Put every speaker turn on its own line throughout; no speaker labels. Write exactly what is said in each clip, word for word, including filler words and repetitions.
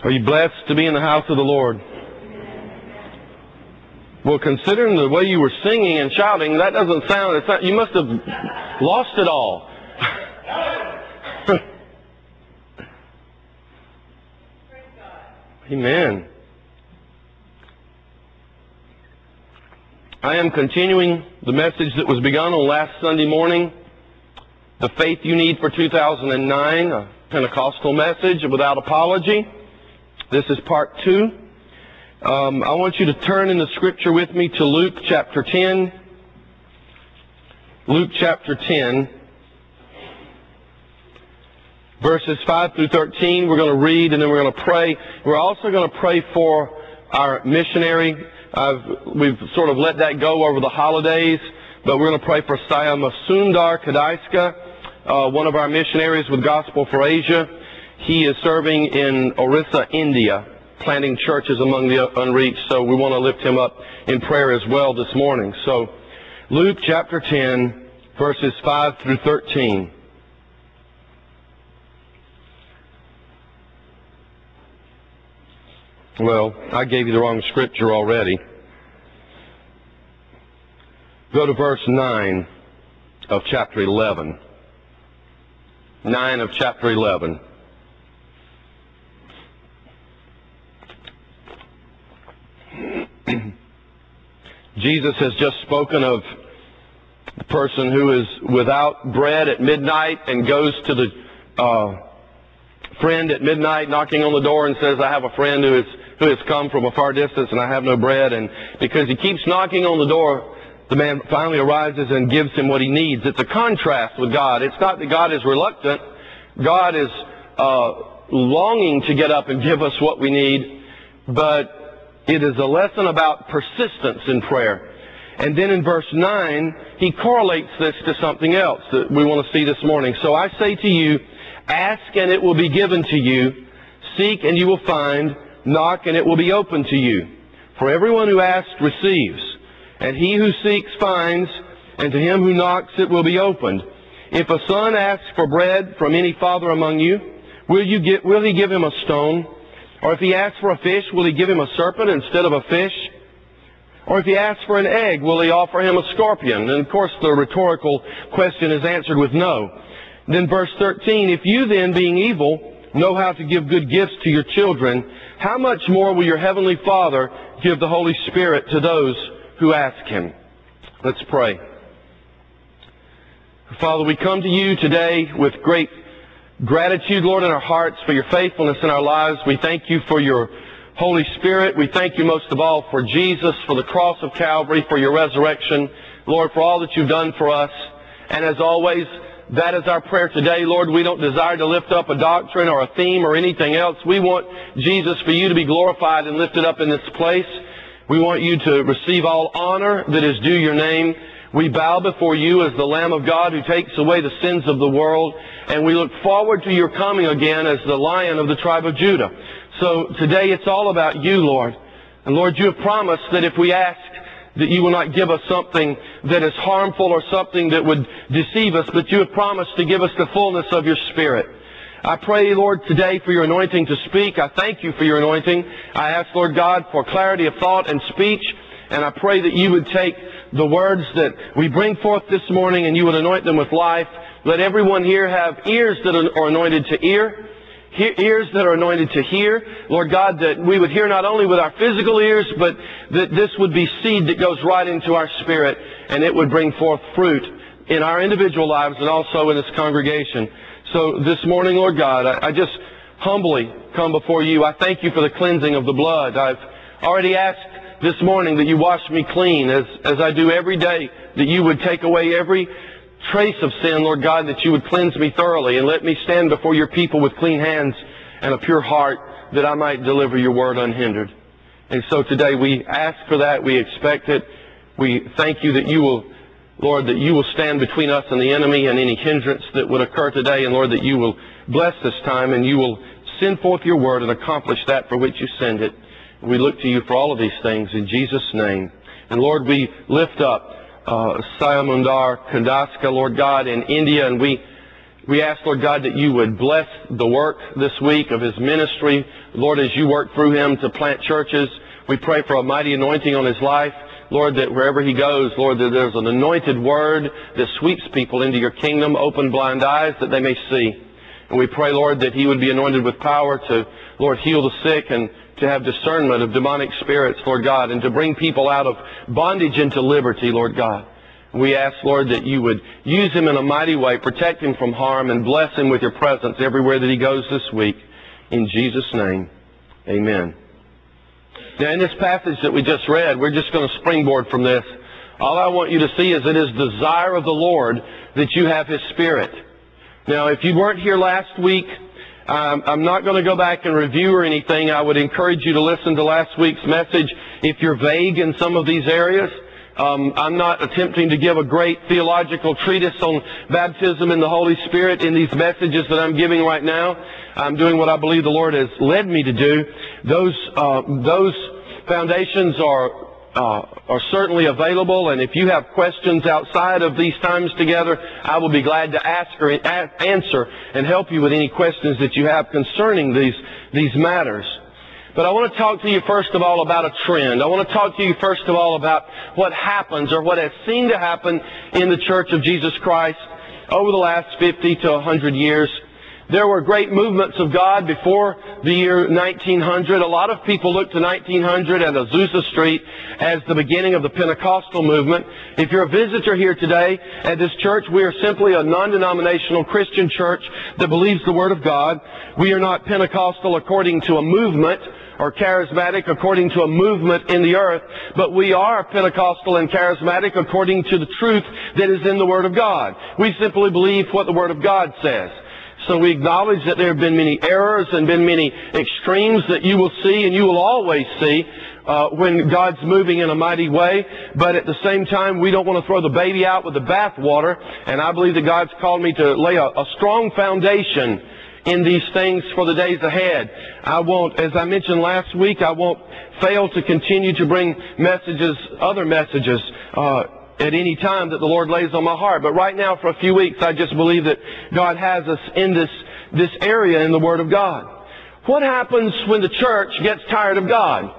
Are you blessed to be in the house of the Lord? Well, considering the way you were singing and shouting, that doesn't sound, it's not, you must have lost it all. Amen. I am continuing the message that was begun on last Sunday morning, The Faith You Need for two thousand nine, a Pentecostal message without apology. This is part two. Um, I want you to turn in the scripture with me to Luke chapter ten. Luke chapter ten, verses five through thirteen. We're going to read and then we're going to pray. We're also going to pray for our missionary. I've, we've sort of let that go over the holidays, but we're going to pray for Sayama Sundar Kadaiska, uh, one of our missionaries with Gospel for Asia. He is serving in Orissa, India, planting churches among the unreached, so we want to lift him up in prayer as well this morning. So, Luke chapter ten, verses five through thirteen. Well, I gave you the wrong scripture already. Go to verse nine of chapter eleven. nine of chapter eleven. Jesus has just spoken of the person who is without bread at midnight and goes to the uh, friend at midnight knocking on the door and says, I have a friend who, is, who has come from a far distance and I have no bread. And because he keeps knocking on the door, the man finally arises and gives him what he needs. It's a contrast with God. It's not that God is reluctant. God is uh, longing to get up and give us what we need, but it is a lesson about persistence in prayer. And then in verse nine, he correlates this to something else that we want to see this morning. So I say to you, ask and it will be given to you. Seek and you will find. Knock and it will be open to you. For everyone who asks receives. And he who seeks finds. And to him who knocks it will be opened. If a son asks for bread from any father among you, will you get, will he give him a stone? Or if he asks for a fish, will he give him a serpent instead of a fish? Or if he asks for an egg, will he offer him a scorpion? And of course the rhetorical question is answered with no. Then verse thirteen, if you then, being evil, know how to give good gifts to your children, how much more will your heavenly Father give the Holy Spirit to those who ask him? Let's pray. Father, we come to you today with great gratitude, Lord, in our hearts for your faithfulness in our lives. We thank you for your Holy Spirit. We thank you most of all for Jesus, for the cross of Calvary, for your resurrection. Lord, for all that you've done for us. And as always, that is our prayer today, Lord. We don't desire to lift up a doctrine or a theme or anything else. We want, Jesus, for you to be glorified and lifted up in this place. We want you to receive all honor that is due your name. We bow before you as the Lamb of God who takes away the sins of the world. And we look forward to your coming again as the Lion of the tribe of Judah. So today it's all about you, Lord. And Lord, you have promised that if we ask, that you will not give us something that is harmful or something that would deceive us, but you have promised to give us the fullness of your Spirit. I pray, Lord, today for your anointing to speak. I thank you for your anointing. I ask, Lord God, for clarity of thought and speech. And I pray that you would take the words that we bring forth this morning and you would anoint them with life. Let everyone here have ears that are anointed to hear. Ears that are anointed to hear. Lord God, that we would hear not only with our physical ears, but that this would be seed that goes right into our spirit, and it would bring forth fruit in our individual lives and also in this congregation. So this morning, Lord God, I, I just humbly come before you. I thank you for the cleansing of the blood. I've already asked this morning that you wash me clean, as, as I do every day, that you would take away every trace of sin, Lord God, that you would cleanse me thoroughly and let me stand before your people with clean hands and a pure heart, that I might deliver your word unhindered. And so today we ask for that. We expect it. We thank you that you will, Lord, that you will stand between us and the enemy and any hindrance that would occur today. And Lord, that you will bless this time and you will send forth your word and accomplish that for which you send it. We look to you for all of these things in Jesus' name. And Lord, we lift up Uh, Sayamundar Kandaska, Lord God, in India, and we We ask, Lord God, that you would bless the work this week of his ministry. Lord, as you work through him to plant churches, we pray for a mighty anointing on his life. Lord, that wherever he goes, Lord, that there's an anointed word that sweeps people into your kingdom, open blind eyes that they may see. And we pray, Lord, that he would be anointed with power to, Lord, heal the sick and to have discernment of demonic spirits, Lord God, and to bring people out of bondage into liberty, Lord God. We ask, Lord, that you would use him in a mighty way, protect him from harm, and bless him with your presence everywhere that he goes this week. In Jesus' name, amen. Now, in this passage that we just read, we're just going to springboard from this. All I want you to see is it is the desire of the Lord that you have his Spirit. Now, if you weren't here last week, um, I'm not going to go back and review or anything. I would encourage you to listen to last week's message if you're vague in some of these areas. Um, I'm not attempting to give a great theological treatise on baptism in the Holy Spirit in these messages that I'm giving right now. I'm doing what I believe the Lord has led me to do. Those uh, those foundations are uh, are certainly available, and if you have questions outside of these times together, I will be glad to ask or answer and help you with any questions that you have concerning these these matters. But I want to talk to you first of all about a trend. I want to talk to you first of all about what happens or what has seemed to happen in the Church of Jesus Christ over the last fifty to one hundred years. There were great movements of God before the year nineteen hundred. A lot of people look to nineteen hundred and Azusa Street as the beginning of the Pentecostal movement. If you're a visitor here today at this church, we are simply a non-denominational Christian church that believes the Word of God. We are not Pentecostal according to a movement or charismatic according to a movement in the earth, but we are Pentecostal and charismatic according to the truth that is in the Word of God. We simply believe what the Word of God says. So we acknowledge that there have been many errors and been many extremes that you will see and you will always see uh, when God's moving in a mighty way. But at the same time, we don't want to throw the baby out with the bathwater. And I believe that God's called me to lay a, a strong foundation in these things for the days ahead. I won't, as I mentioned last week, I won't fail to continue to bring messages, other messages, uh, at any time that the Lord lays on my heart. But right now, for a few weeks, I just believe that God has us in this, this area in the Word of God. What happens when the church gets tired of God?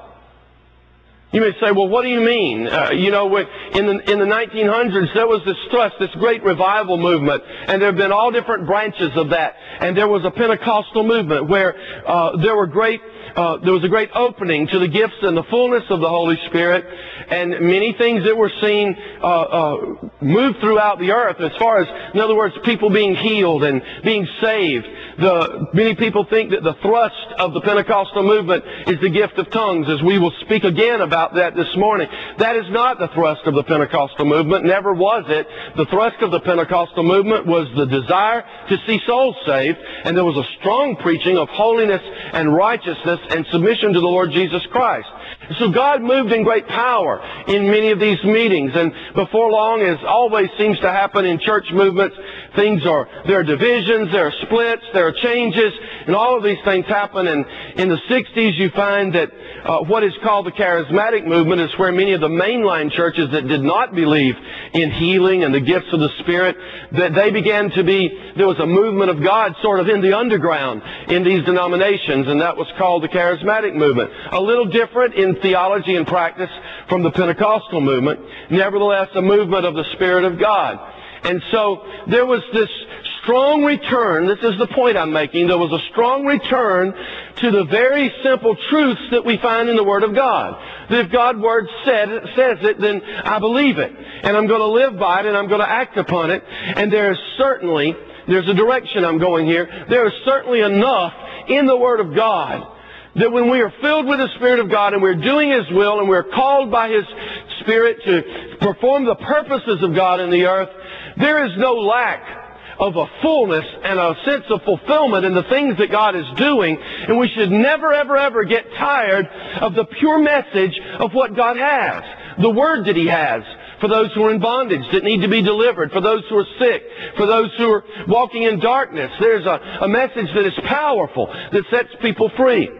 You may say, well, what do you mean? Uh, you know, in the, in the nineteen hundreds, there was this thrust, this great revival movement, and there have been all different branches of that. And there was a Pentecostal movement where uh, there were great, uh, there was a great opening to the gifts and the fullness of the Holy Spirit, and many things that were seen uh, uh, move throughout the earth. As far as, in other words, people being healed and being saved. The, many people think that the thrust of the Pentecostal movement is the gift of tongues, as we will speak again about that this morning. That is not the thrust of the Pentecostal movement. Never was it. The thrust of the Pentecostal movement was the desire to see souls saved, and there was a strong preaching of holiness and righteousness and submission to the Lord Jesus Christ. So God moved in great power in many of these meetings, and before long, as always seems to happen in church movements, things are, there are divisions, there are splits, there are changes, and all of these things happen. And in the sixties, you find that uh, what is called the charismatic movement is where many of the mainline churches that did not believe in healing and the gifts of the Spirit, that they began to be, there was a movement of God sort of in the underground in these denominations, and that was called the charismatic movement. A little different in theology and practice from the Pentecostal movement, nevertheless a movement of the Spirit of God. And so there was this strong return, this is the point I'm making, there was a strong return to the very simple truths that we find in the Word of God. That if God's Word said, says it, then I believe it. And I'm going to live by it, and I'm going to act upon it. And there is certainly, there's a direction I'm going here, there is certainly enough in the Word of God that when we are filled with the Spirit of God and we're doing His will and we're called by His Spirit to perform the purposes of God in the earth, there is no lack of a fullness and a sense of fulfillment in the things that God is doing. And we should never, ever, ever get tired of the pure message of what God has. The Word that He has for those who are in bondage that need to be delivered, for those who are sick, for those who are walking in darkness. There's a, a message that is powerful, that sets people free.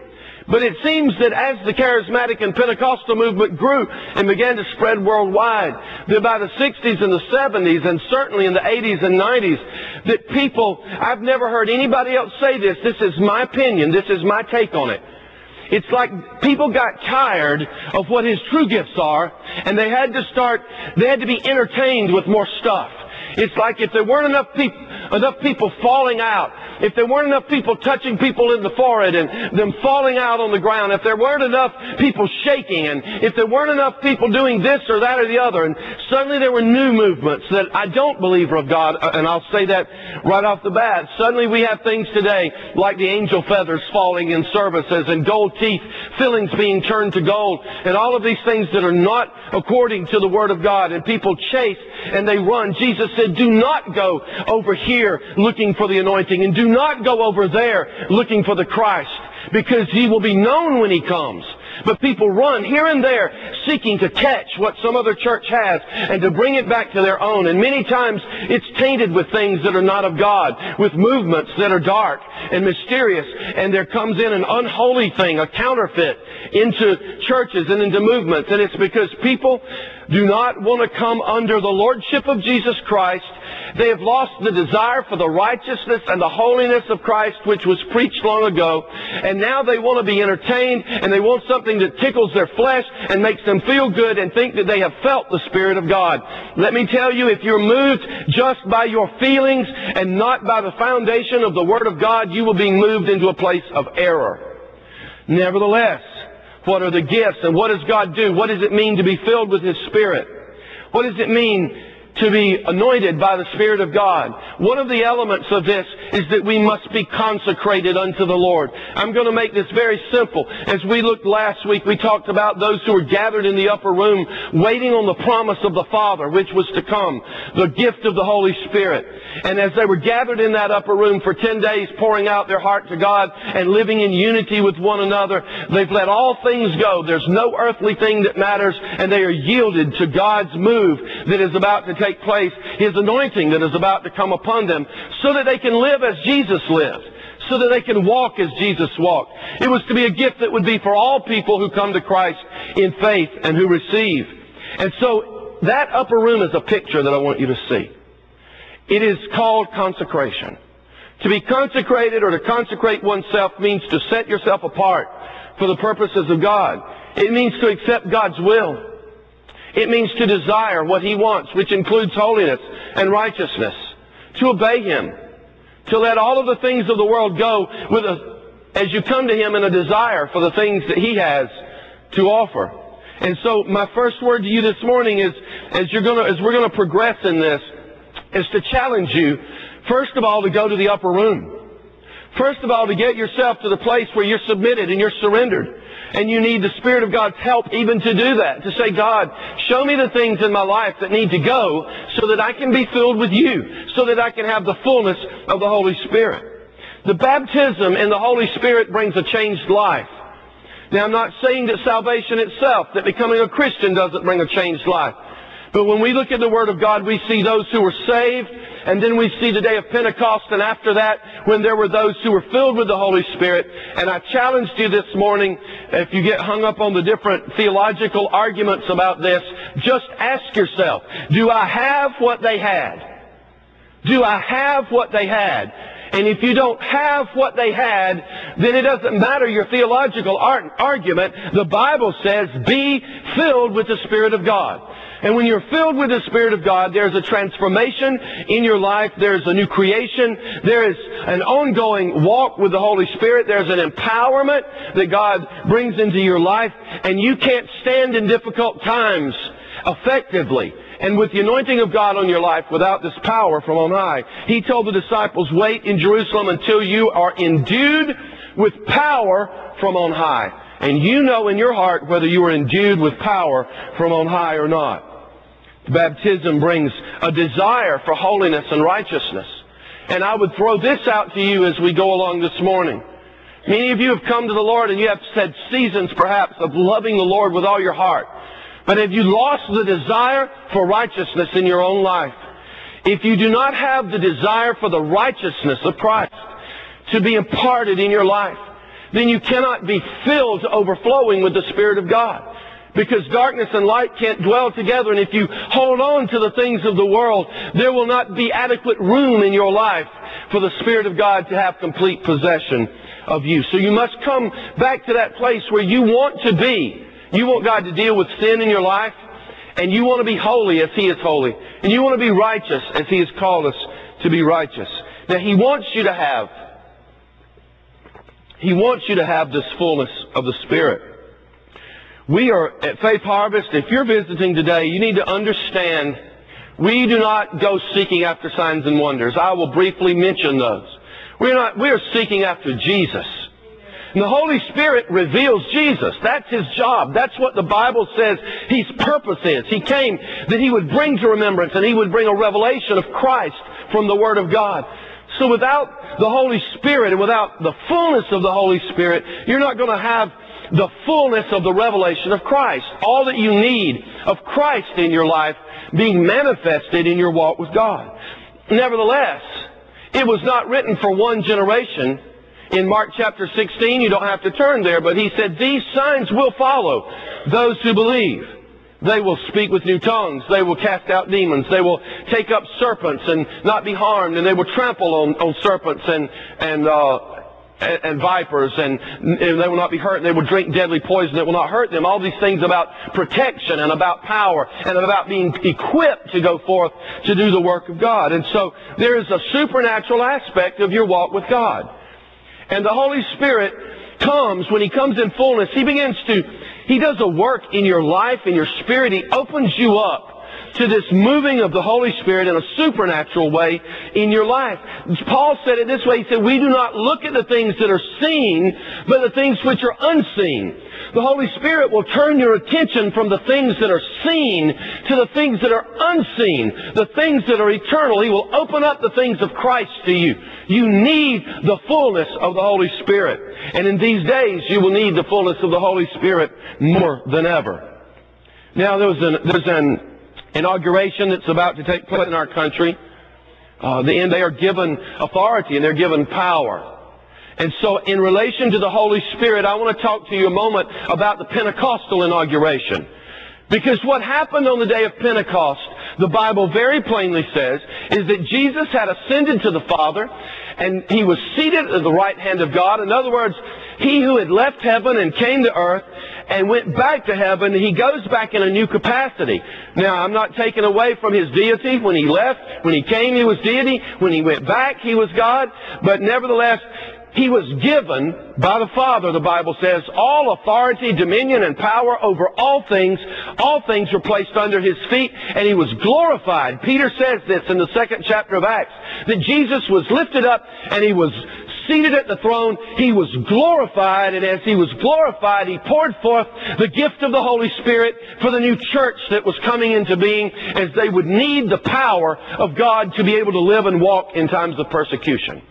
But it seems that as the charismatic and Pentecostal movement grew and began to spread worldwide, that by the sixties and the seventies and certainly in the eighties and nineties, that people, I've never heard anybody else say this, this is my opinion, this is my take on it. It's like people got tired of what his true gifts are, and they had to start, they had to be entertained with more stuff. It's like if there weren't enough people, enough people falling out, if there weren't enough people touching people in the forehead and them falling out on the ground, if there weren't enough people shaking, and if there weren't enough people doing this or that or the other, and suddenly there were new movements that I don't believe are of God, and I'll say that right off the bat. Suddenly we have things today like the angel feathers falling in services and gold teeth fillings being turned to gold, and all of these things that are not according to the Word of God, and people chase and they run. Jesus said, do not go over here looking for the anointing, and do not go over there looking for the Christ, because he will be known when he comes. But people run here and there seeking to catch what some other church has and to bring it back to their own. And many times it's tainted with things that are not of God, with movements that are dark and mysterious. And there comes in an unholy thing, a counterfeit, into churches and into movements. And it's because people do not want to come under the lordship of Jesus Christ. They have lost the desire for the righteousness and the holiness of Christ, which was preached long ago. And now they want to be entertained, and they want something that tickles their flesh and makes them feel good and think that they have felt the Spirit of God. Let me tell you, if you're moved just by your feelings and not by the foundation of the Word of God, you will be moved into a place of error. Nevertheless, what are the gifts, and what does God do? What does it mean to be filled with His Spirit? What does it mean to be anointed by the Spirit of God? One of the elements of this is that we must be consecrated unto the Lord. I'm going to make this very simple. As we looked last week, we talked about those who were gathered in the upper room waiting on the promise of the Father, which was to come, the gift of the Holy Spirit. And as they were gathered in that upper room for ten days, pouring out their heart to God and living in unity with one another, they've let all things go. There's no earthly thing that matters, and they are yielded to God's move that is about to take place, His anointing that is about to come upon them, so that they can live as Jesus lived, so that they can walk as Jesus walked. It was to be a gift that would be for all people who come to Christ in faith and who receive. And so that upper room is a picture that I want you to see. It is called consecration. To be consecrated or to consecrate oneself means to set yourself apart for the purposes of God. It means to accept God's will. It means to desire what He wants, which includes holiness and righteousness. To obey Him. To let all of the things of the world go with a, as you come to Him in a desire for the things that He has to offer. And so my first word to you this morning is, as you're gonna, as we're going to progress in this, is to challenge you, first of all, to go to the upper room. First of all, to get yourself to the place where you're submitted and you're surrendered. And you need the Spirit of God's help even to do that. To say, God, show me the things in my life that need to go so that I can be filled with you, so that I can have the fullness of the Holy Spirit. The baptism in the Holy Spirit brings a changed life. Now, I'm not saying that salvation itself, that becoming a Christian doesn't bring a changed life. But when we look at the Word of God, we see those who were saved, and then we see the day of Pentecost, and after that, when there were those who were filled with the Holy Spirit. And I challenged you this morning, if you get hung up on the different theological arguments about this, just ask yourself, do I have what they had? Do I have what they had? And if you don't have what they had, then it doesn't matter your theological argument. The Bible says, be filled with the Spirit of God. And when you're filled with the Spirit of God, there's a transformation in your life. There's a new creation. There is an ongoing walk with the Holy Spirit. There's an empowerment that God brings into your life. And you can't stand in difficult times effectively and with the anointing of God on your life without this power from on high. He told the disciples, wait in Jerusalem until you are endued with power from on high. And you know in your heart whether you are endued with power from on high or not. Baptism brings a desire for holiness and righteousness. And I would throw this out to you as we go along this morning. Many of you have come to the Lord and you have had seasons perhaps of loving the Lord with all your heart. But have you lost the desire for righteousness in your own life? If you do not have the desire for the righteousness of Christ to be imparted in your life, then you cannot be filled to overflowing with the Spirit of God. Because darkness and light can't dwell together, and if you hold on to the things of the world, there will not be adequate room in your life for the Spirit of God to have complete possession of you. So you must come back to that place where you want to be. You want God to deal with sin in your life, and you want to be holy as He is holy, and you want to be righteous as He has called us to be righteous. Now He wants you to have, He wants you to have this fullness of the Spirit. We are at Faith Harvest. If you're visiting today, you need to understand we do not go seeking after signs and wonders. I will briefly mention those. We're not, we are seeking after Jesus. And the Holy Spirit reveals Jesus. That's His job. That's what the Bible says His purpose is. He came that He would bring to remembrance, and He would bring a revelation of Christ from the Word of God. So without the Holy Spirit and without the fullness of the Holy Spirit, you're not going to have the fullness of the revelation of Christ. All that you need of Christ in your life being manifested in your walk with God. Nevertheless, it was not written for one generation. In Mark chapter sixteen, you don't have to turn there, but He said, these signs will follow those who believe. They will speak with new tongues. They will cast out demons. They will take up serpents and not be harmed. And they will trample on, on serpents and, and, uh, and, and vipers. And, and they will not be hurt. And they will drink deadly poison that will not hurt them. All these things about protection and about power and about being equipped to go forth to do the work of God. And so there is a supernatural aspect of your walk with God. And the Holy Spirit comes, when He comes in fullness, He begins to, He does a work in your life, in your spirit. He opens you up to this moving of the Holy Spirit in a supernatural way in your life. Paul said it this way. He said, we do not look at the things that are seen, but the things which are unseen. The Holy Spirit will turn your attention from the things that are seen to the things that are unseen, the things that are eternal. He will open up the things of Christ to you. You need the fullness of the Holy Spirit. And in these days, you will need the fullness of the Holy Spirit more than ever. Now, there's an, there's an inauguration that's about to take place in our country. Uh, the, and they are given authority and they're given power. And so in relation to the Holy Spirit, I want to talk to you a moment about the Pentecostal inauguration. Because what happened on the day of Pentecost, the Bible very plainly says, is that Jesus had ascended to the Father, and He was seated at the right hand of God. In other words, He who had left heaven and came to earth and went back to heaven, He goes back in a new capacity. Now, I'm not taking away from His deity. When He left, when He came, He was deity. When He went back, He was God. But nevertheless, He was given by the Father, the Bible says, all authority, dominion, and power over all things. All things were placed under His feet, and He was glorified. Peter says this in the second chapter of Acts, that Jesus was lifted up, and He was seated at the throne. He was glorified, and as He was glorified, He poured forth the gift of the Holy Spirit for the new church that was coming into being, as they would need the power of God to be able to live and walk in times of persecution.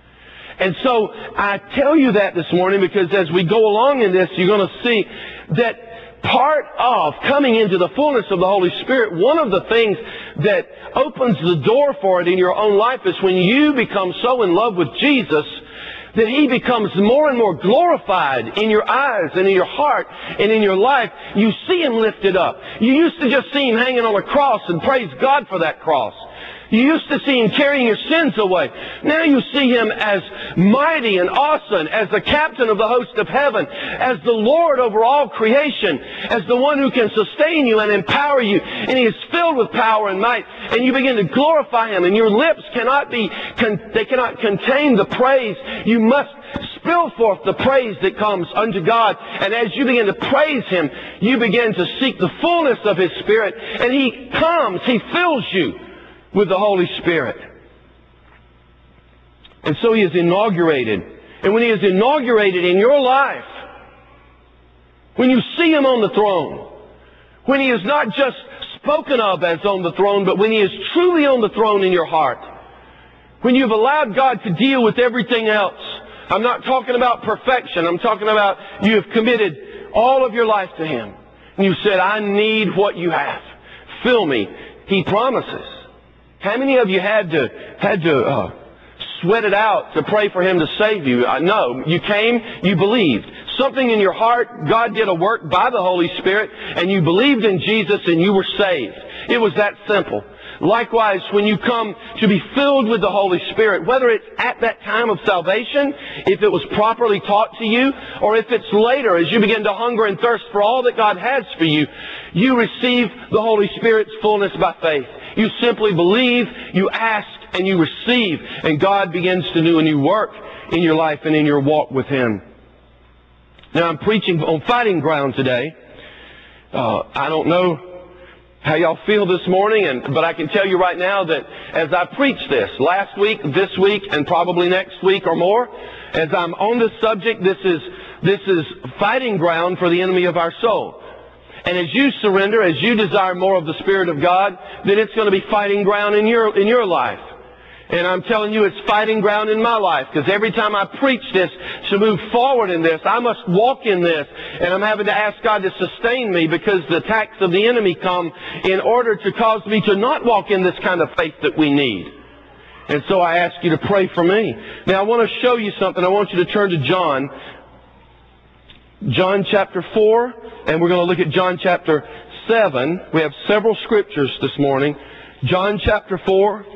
And so I tell you that this morning because as we go along in this, you're going to see that part of coming into the fullness of the Holy Spirit, one of the things that opens the door for it in your own life is when you become so in love with Jesus that He becomes more and more glorified in your eyes and in your heart and in your life. You see Him lifted up. You used to just see Him hanging on a cross and praise God for that cross. You used to see Him carrying your sins away. Now you see Him as mighty and awesome, as the captain of the host of heaven, as the Lord over all creation, as the one who can sustain you and empower you. And He is filled with power and might. And you begin to glorify Him. And your lips cannot be, they cannot contain the praise. You must spill forth the praise that comes unto God. And as you begin to praise Him, you begin to seek the fullness of His Spirit. And He comes, He fills you with the Holy Spirit. And so He is inaugurated. And when He is inaugurated in your life, when you see Him on the throne, when He is not just spoken of as on the throne, but when He is truly on the throne in your heart, when you've allowed God to deal with everything else, I'm not talking about perfection, I'm talking about you have committed all of your life to Him. And you said, I need what you have. Fill me. He promises. How many of you had to had to uh, sweat it out to pray for Him to save you. No, you came, you believed. Something in your heart, God did a work by the Holy Spirit, and you believed in Jesus and you were saved. It was that simple. Likewise, when you come to be filled with the Holy Spirit, whether it's at that time of salvation, if it was properly taught to you, or if it's later as you begin to hunger and thirst for all that God has for you, you receive the Holy Spirit's fullness by faith. You simply believe, you ask, and you receive, and God begins to do a new work in your life and in your walk with Him. Now, I'm preaching on fighting ground today. Uh, I don't know how y'all feel this morning, and but I can tell you right now that as I preach this, last week, this week, and probably next week or more, as I'm on this subject, this is this is fighting ground for the enemy of our soul. And as you surrender, as you desire more of the Spirit of God, then it's going to be fighting ground in your in your life. And I'm telling you, it's fighting ground in my life, because every time I preach this, to move forward in this, I must walk in this, and I'm having to ask God to sustain me, because the attacks of the enemy come in order to cause me to not walk in this kind of faith that we need. And so I ask you to pray for me. Now I want to show you something. I want you to turn to John, John chapter four, and we're going to look at John chapter seven. We have several scriptures this morning. John chapter four.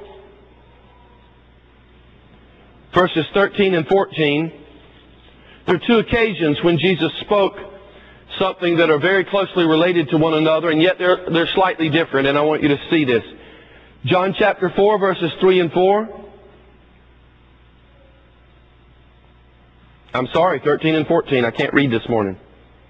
Verses thirteen and fourteen, there are two occasions when Jesus spoke something that are very closely related to one another, and yet they're, they're slightly different, and I want you to see this. John chapter four, verses three and four. I'm sorry, thirteen and fourteen. I can't read this morning.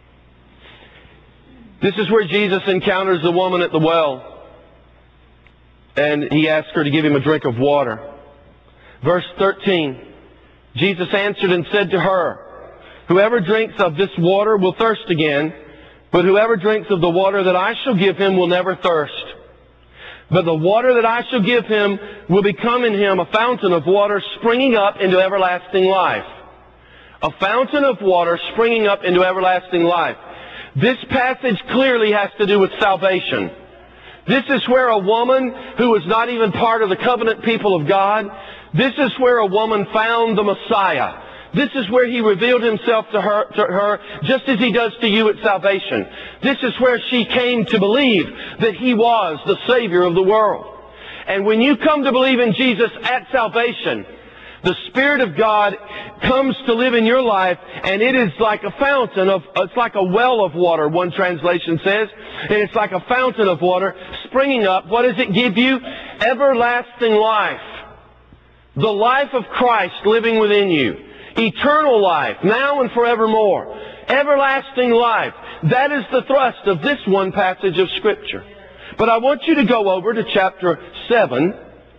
This is where Jesus encounters the woman at the well, and He asks her to give Him a drink of water. Verse thirteen, Jesus answered and said to her, "Whoever drinks of this water will thirst again, but whoever drinks of the water that I shall give him will never thirst. But the water that I shall give him will become in him a fountain of water springing up into everlasting life." A fountain of water springing up into everlasting life. This passage clearly has to do with salvation. This is where a woman who was not even part of the covenant people of God, this is where a woman found the Messiah. This is where He revealed Himself to her, to her, just as He does to you at salvation. This is where she came to believe that He was the Savior of the world. And when you come to believe in Jesus at salvation, the Spirit of God comes to live in your life, and it is like a fountain of, it's like a well of water, one translation says. And it's like a fountain of water springing up. What does it give you? Everlasting life. The life of Christ living within you. Eternal life, now and forevermore. Everlasting life. That is the thrust of this one passage of Scripture. But I want you to go over to chapter seven.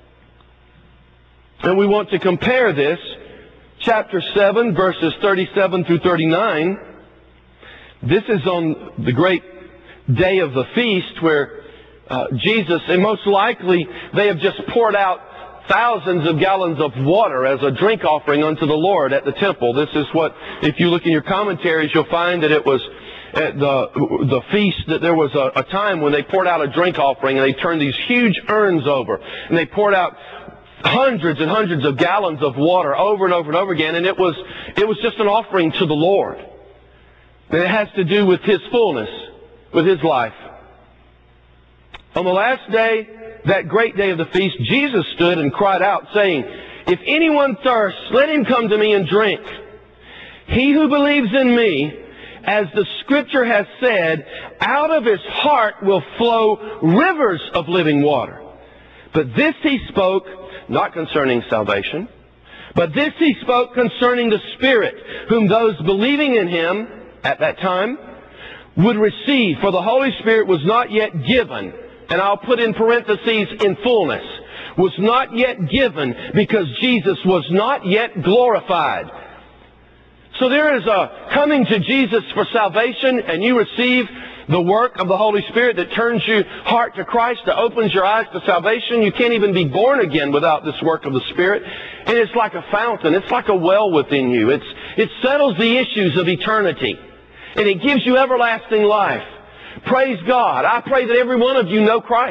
And we want to compare this, chapter seven, verses thirty-seven through thirty-nine. This is on the great day of the feast where uh, Jesus, and most likely they have just poured out thousands of gallons of water as a drink offering unto the Lord at the temple. This is what, if you look in your commentaries, you'll find that it was at the the feast, that there was a, a time when they poured out a drink offering, and they turned these huge urns over, and they poured out hundreds and hundreds of gallons of water over and over and over again, and it was it was just an offering to the Lord. And it has to do with His fullness, with His life. On the last day, that great day of the feast, Jesus stood and cried out, saying, "If anyone thirsts, let him come to me and drink. He who believes in me, as the Scripture has said, out of his heart will flow rivers of living water." But this He spoke not concerning salvation, but this He spoke concerning the Spirit, whom those believing in Him at that time would receive. For the Holy Spirit was not yet given, and I'll put in parentheses, in fullness, was not yet given because Jesus was not yet glorified. So there is a coming to Jesus for salvation, and you receive the work of the Holy Spirit that turns your heart to Christ, that opens your eyes to salvation. You can't even be born again without this work of the Spirit. And it's like a fountain. It's like a well within you. It's, it settles the issues of eternity. And it gives you everlasting life. Praise God. I pray that every one of you know Christ.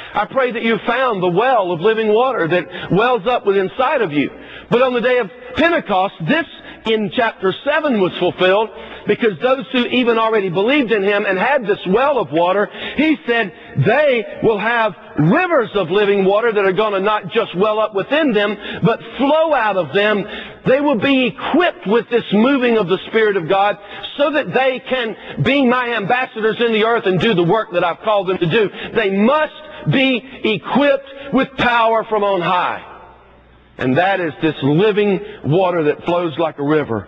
I pray that you found the well of living water that wells up within inside of you. But on the day of Pentecost, this in chapter seven was fulfilled, because those who even already believed in Him and had this well of water, He said they will have rivers of living water that are going to not just well up within them, but flow out of them. They will be equipped with this moving of the Spirit of God so that they can be my ambassadors in the earth and do the work that I've called them to do. They must be equipped with power from on high. And that is this living water that flows like a river.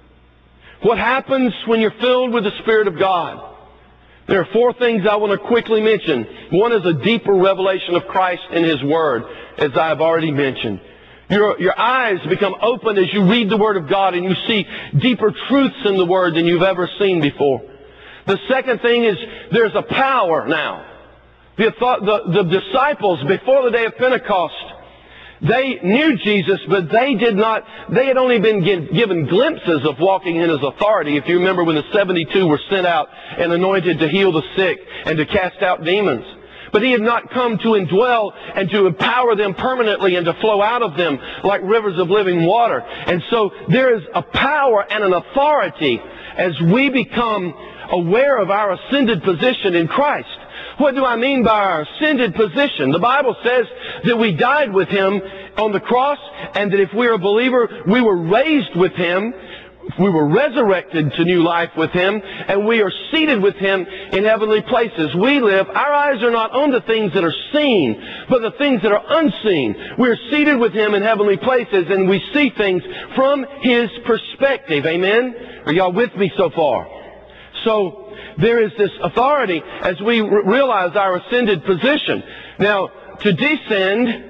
What happens when you're filled with the Spirit of God? There are four things I want to quickly mention. One is a deeper revelation of Christ in His Word, as I have already mentioned. Your, your eyes become open as you read the Word of God and you see deeper truths in the Word than you've ever seen before. The second thing is there's a power now. The, the, the disciples, before the day of Pentecost, they knew Jesus, but they did not, they had only been given glimpses of walking in His authority. If you remember when the seventy-two were sent out and anointed to heal the sick and to cast out demons. But He had not come to indwell and to empower them permanently and to flow out of them like rivers of living water. And so there is a power and an authority as we become aware of our ascended position in Christ. What do I mean by our ascended position? The Bible says that we died with Him on the cross, and that if we are a believer, we were raised with Him. We were resurrected to new life with Him, and we are seated with Him in heavenly places. We live, our eyes are not on the things that are seen, but the things that are unseen. We are seated with Him in heavenly places, and we see things from His perspective. Amen? Are y'all with me so far? So, there is this authority as we realize our ascended position. Now, to descend,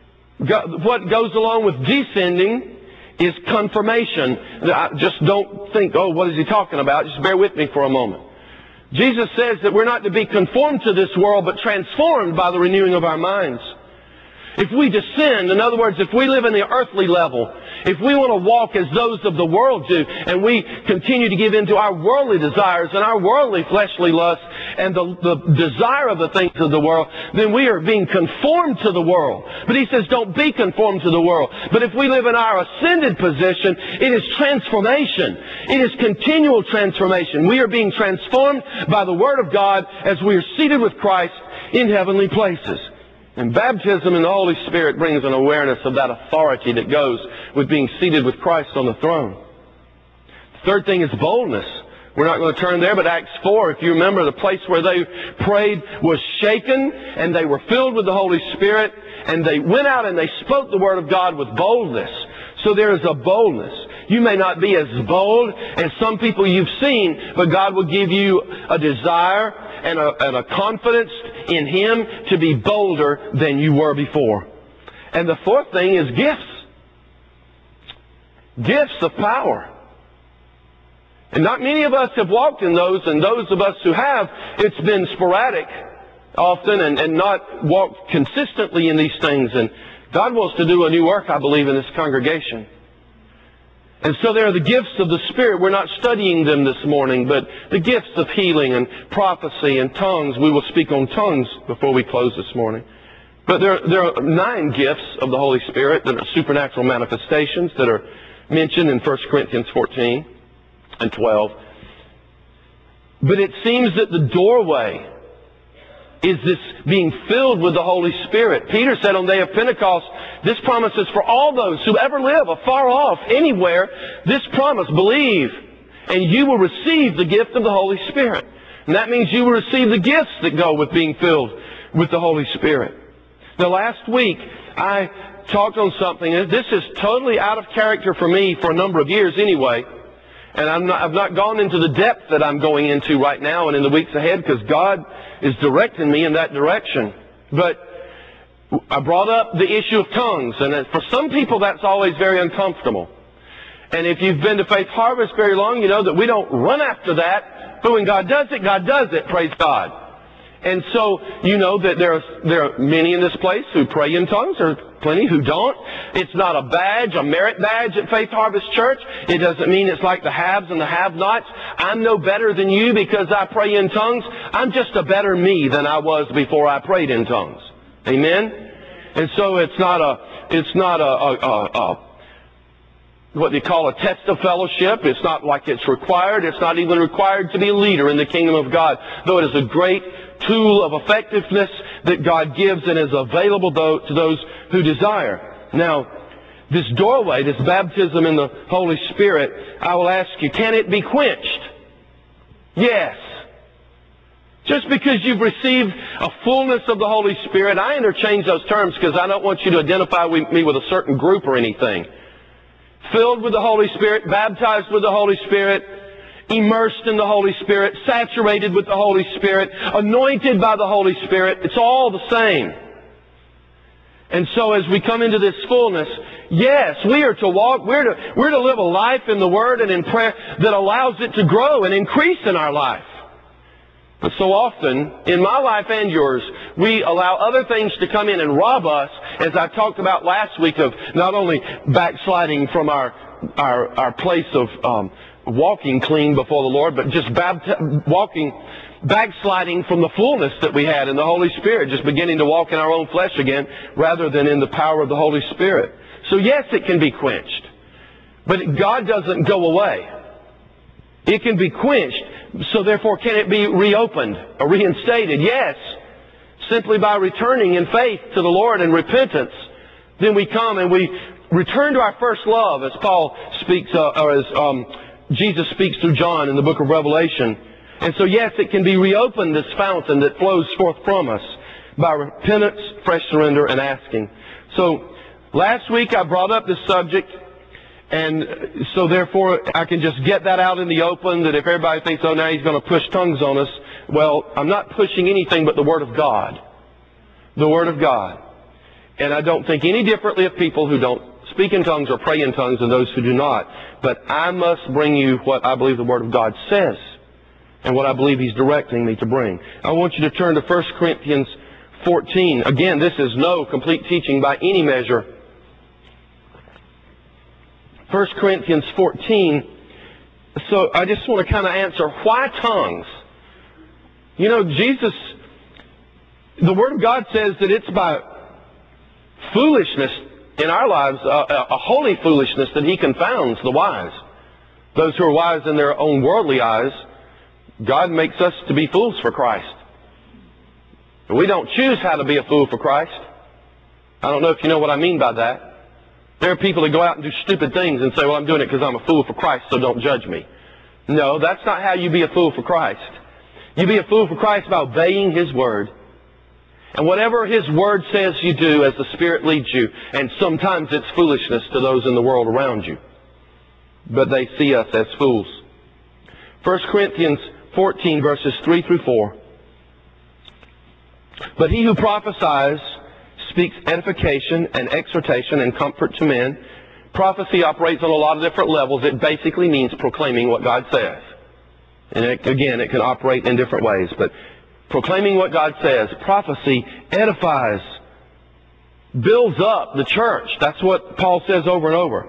what goes along with descending is confirmation. Just don't think, oh, what is he talking about? Just bear with me for a moment. Jesus says that we're not to be conformed to this world, but transformed by the renewing of our minds. If we descend, in other words, if we live in the earthly level, if we want to walk as those of the world do, and we continue to give in to our worldly desires and our worldly fleshly lusts and the, the desire of the things of the world, then we are being conformed to the world. But He says, don't be conformed to the world. But if we live in our ascended position, it is transformation. It is continual transformation. We are being transformed by the Word of God as we are seated with Christ in heavenly places. And baptism in the Holy Spirit brings an awareness of that authority that goes with being seated with Christ on the throne. The third thing is boldness. We're not going to turn there, but Acts four, if you remember, the place where they prayed was shaken, and they were filled with the Holy Spirit, and they went out and they spoke the Word of God with boldness. So there is a boldness. You may not be as bold as some people you've seen, but God will give you a desire and a, and a confidence in Him to be bolder than you were before. And the fourth thing is gifts. Gifts of power. And not many of us have walked in those, and those of us who have, it's been sporadic often and, and not walked consistently in these things. And God wants to do a new work, I believe, in this congregation. And so there are the gifts of the Spirit. We're not studying them this morning, but the gifts of healing and prophecy and tongues. We will speak on tongues before we close this morning. But there, there are nine gifts of the Holy Spirit that are supernatural manifestations that are mentioned in First Corinthians fourteen and twelve. But it seems that the doorway is this being filled with the Holy Spirit. Peter said on the day of Pentecost, this promise is for all those who ever live, afar off, anywhere. This promise, believe, and you will receive the gift of the Holy Spirit. And that means you will receive the gifts that go with being filled with the Holy Spirit. Now, last week, I talked on something. This is totally out of character for me for a number of years anyway. And I'm not, I've not gone into the depth that I'm going into right now and in the weeks ahead, because God is directing me in that direction. But I brought up the issue of tongues, and for some people that's always very uncomfortable. And if you've been to Faith Harvest very long, you know that we don't run after that, but when God does it, God does it, praise God. And so, you know that there are, there are many in this place who pray in tongues. There are plenty who don't. It's not a badge, a merit badge at Faith Harvest Church. It doesn't mean it's like the haves and the have-nots. I'm no better than you because I pray in tongues. I'm just a better me than I was before I prayed in tongues. Amen? And so it's not a, it's not a, a, a, a what they call a test of fellowship. It's not like it's required. It's not even required to be a leader in the kingdom of God, though it is a great tool of effectiveness that God gives and is available to those who desire. Now, this doorway, this baptism in the Holy Spirit, I will ask you, can it be quenched? Yes. Just because you've received a fullness of the Holy Spirit, I interchange those terms because I don't want you to identify me with a certain group or anything. Filled with the Holy Spirit, baptized with the Holy Spirit, immersed in the Holy Spirit, saturated with the Holy Spirit, anointed by the Holy Spirit. It's all the same. And so as we come into this fullness, yes, we are to walk, we're to, we're to live a life in the Word and in prayer that allows it to grow and increase in our life. But so often, in my life and yours, we allow other things to come in and rob us, as I talked about last week, of not only backsliding from our our, our place of um, walking clean before the Lord, but just bapti- walking, backsliding from the fullness that we had in the Holy Spirit, just beginning to walk in our own flesh again, rather than in the power of the Holy Spirit. So yes, it can be quenched, but God doesn't go away. It can be quenched. So therefore, can it be reopened or reinstated? Yes. Simply by returning in faith to the Lord and repentance. Then we come and we return to our first love, as Paul speaks, uh, or as um, Jesus speaks through John in the book of Revelation. And so yes, it can be reopened, this fountain that flows forth from us, by repentance, fresh surrender, and asking. So last week I brought up this subject, and so therefore I can just get that out in the open, that if everybody thinks, oh, now he's going to push tongues on us. Well, I'm not pushing anything but the Word of God. The Word of God. And I don't think any differently of people who don't speak in tongues or pray in tongues than those who do not. But I must bring you what I believe the Word of God says and what I believe He's directing me to bring. I want you to turn to First Corinthians fourteen. Again, this is no complete teaching by any measure. First Corinthians fourteen. So I just want to kind of answer, why tongues? You know, Jesus, the Word of God says that it's by foolishness in our lives, a, a holy foolishness, that He confounds the wise. Those who are wise in their own worldly eyes, God makes us to be fools for Christ. We don't choose how to be a fool for Christ. I don't know if you know what I mean by that. There are people that go out and do stupid things and say, well, I'm doing it because I'm a fool for Christ, so don't judge me. No, that's not how you be a fool for Christ. You be a fool for Christ by obeying His Word. And whatever His Word says you do as the Spirit leads you. And sometimes it's foolishness to those in the world around you. But they see us as fools. First Corinthians fourteen, verses three through four. But he who prophesies speaks edification and exhortation and comfort to men. Prophecy operates on a lot of different levels. It basically means proclaiming what God says. And it, again, it can operate in different ways. But proclaiming what God says, prophecy edifies, builds up the church. That's what Paul says over and over.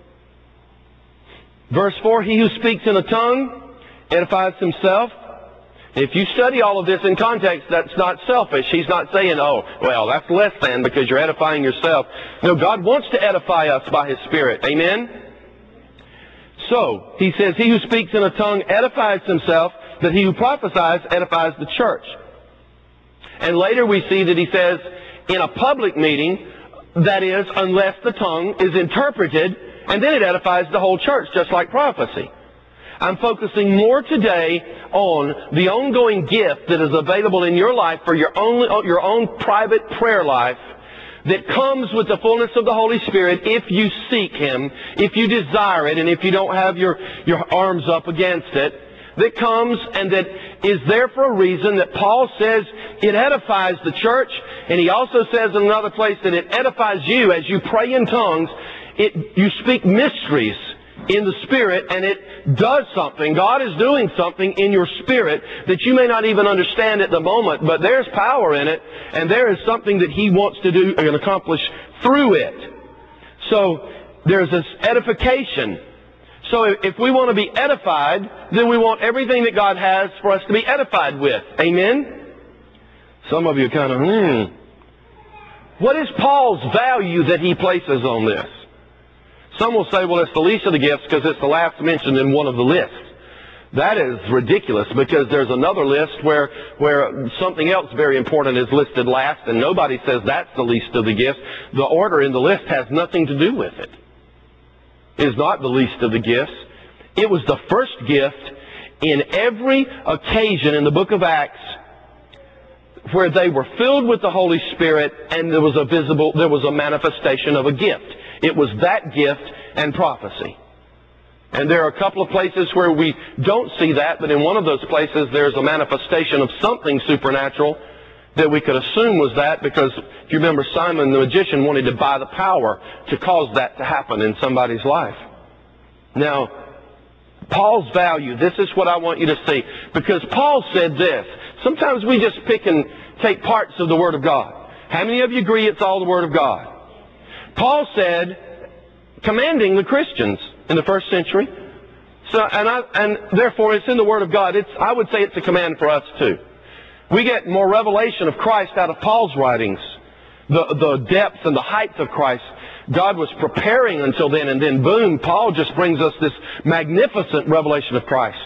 Verse four, he who speaks in a tongue edifies himself. If you study all of this in context, that's not selfish. He's not saying, oh, well, that's less than because you're edifying yourself. No, God wants to edify us by His Spirit. Amen? So, he says, he who speaks in a tongue edifies himself, but he who prophesies edifies the church. And later we see that he says, in a public meeting, that is, unless the tongue is interpreted, and then it edifies the whole church, just like prophecy. I'm focusing more today on the ongoing gift that is available in your life for your own, your own private prayer life that comes with the fullness of the Holy Spirit if you seek Him, if you desire it, and if you don't have your, your arms up against it, that comes and that is there for a reason, that Paul says it edifies the church, and he also says in another place that it edifies you as you pray in tongues. It, you speak mysteries in the Spirit, and it does something. God is doing something in your spirit that you may not even understand at the moment, but there's power in it, and there is something that He wants to do and accomplish through it. So there's this edification. So if we want to be edified, then we want everything that God has for us to be edified with. Amen? Some of you kind of, hmm. What is Paul's value that he places on this? Some will say, well, it's the least of the gifts because it's the last mentioned in one of the lists. That is ridiculous, because there's another list where, where something else very important is listed last, and nobody says that's the least of the gifts. The order in the list has nothing to do with it. It is not the least of the gifts. It was the first gift in every occasion in the book of Acts where they were filled with the Holy Spirit and there was a visible, there was a manifestation of a gift. It was that gift and prophecy. And there are a couple of places where we don't see that, but in one of those places there's a manifestation of something supernatural that we could assume was that, because if you remember, Simon the magician wanted to buy the power to cause that to happen in somebody's life. Now, Paul's value, this is what I want you to see, because Paul said this. Sometimes we just pick and take parts of the Word of God. How many of you agree it's all the Word of God? Paul said, commanding the Christians in the first century. So, and, I, and therefore it's in the Word of God. It's, I would say it's a command for us too. We get more revelation of Christ out of Paul's writings. The, the depth and the height of Christ. God was preparing until then, and then boom, Paul just brings us this magnificent revelation of Christ.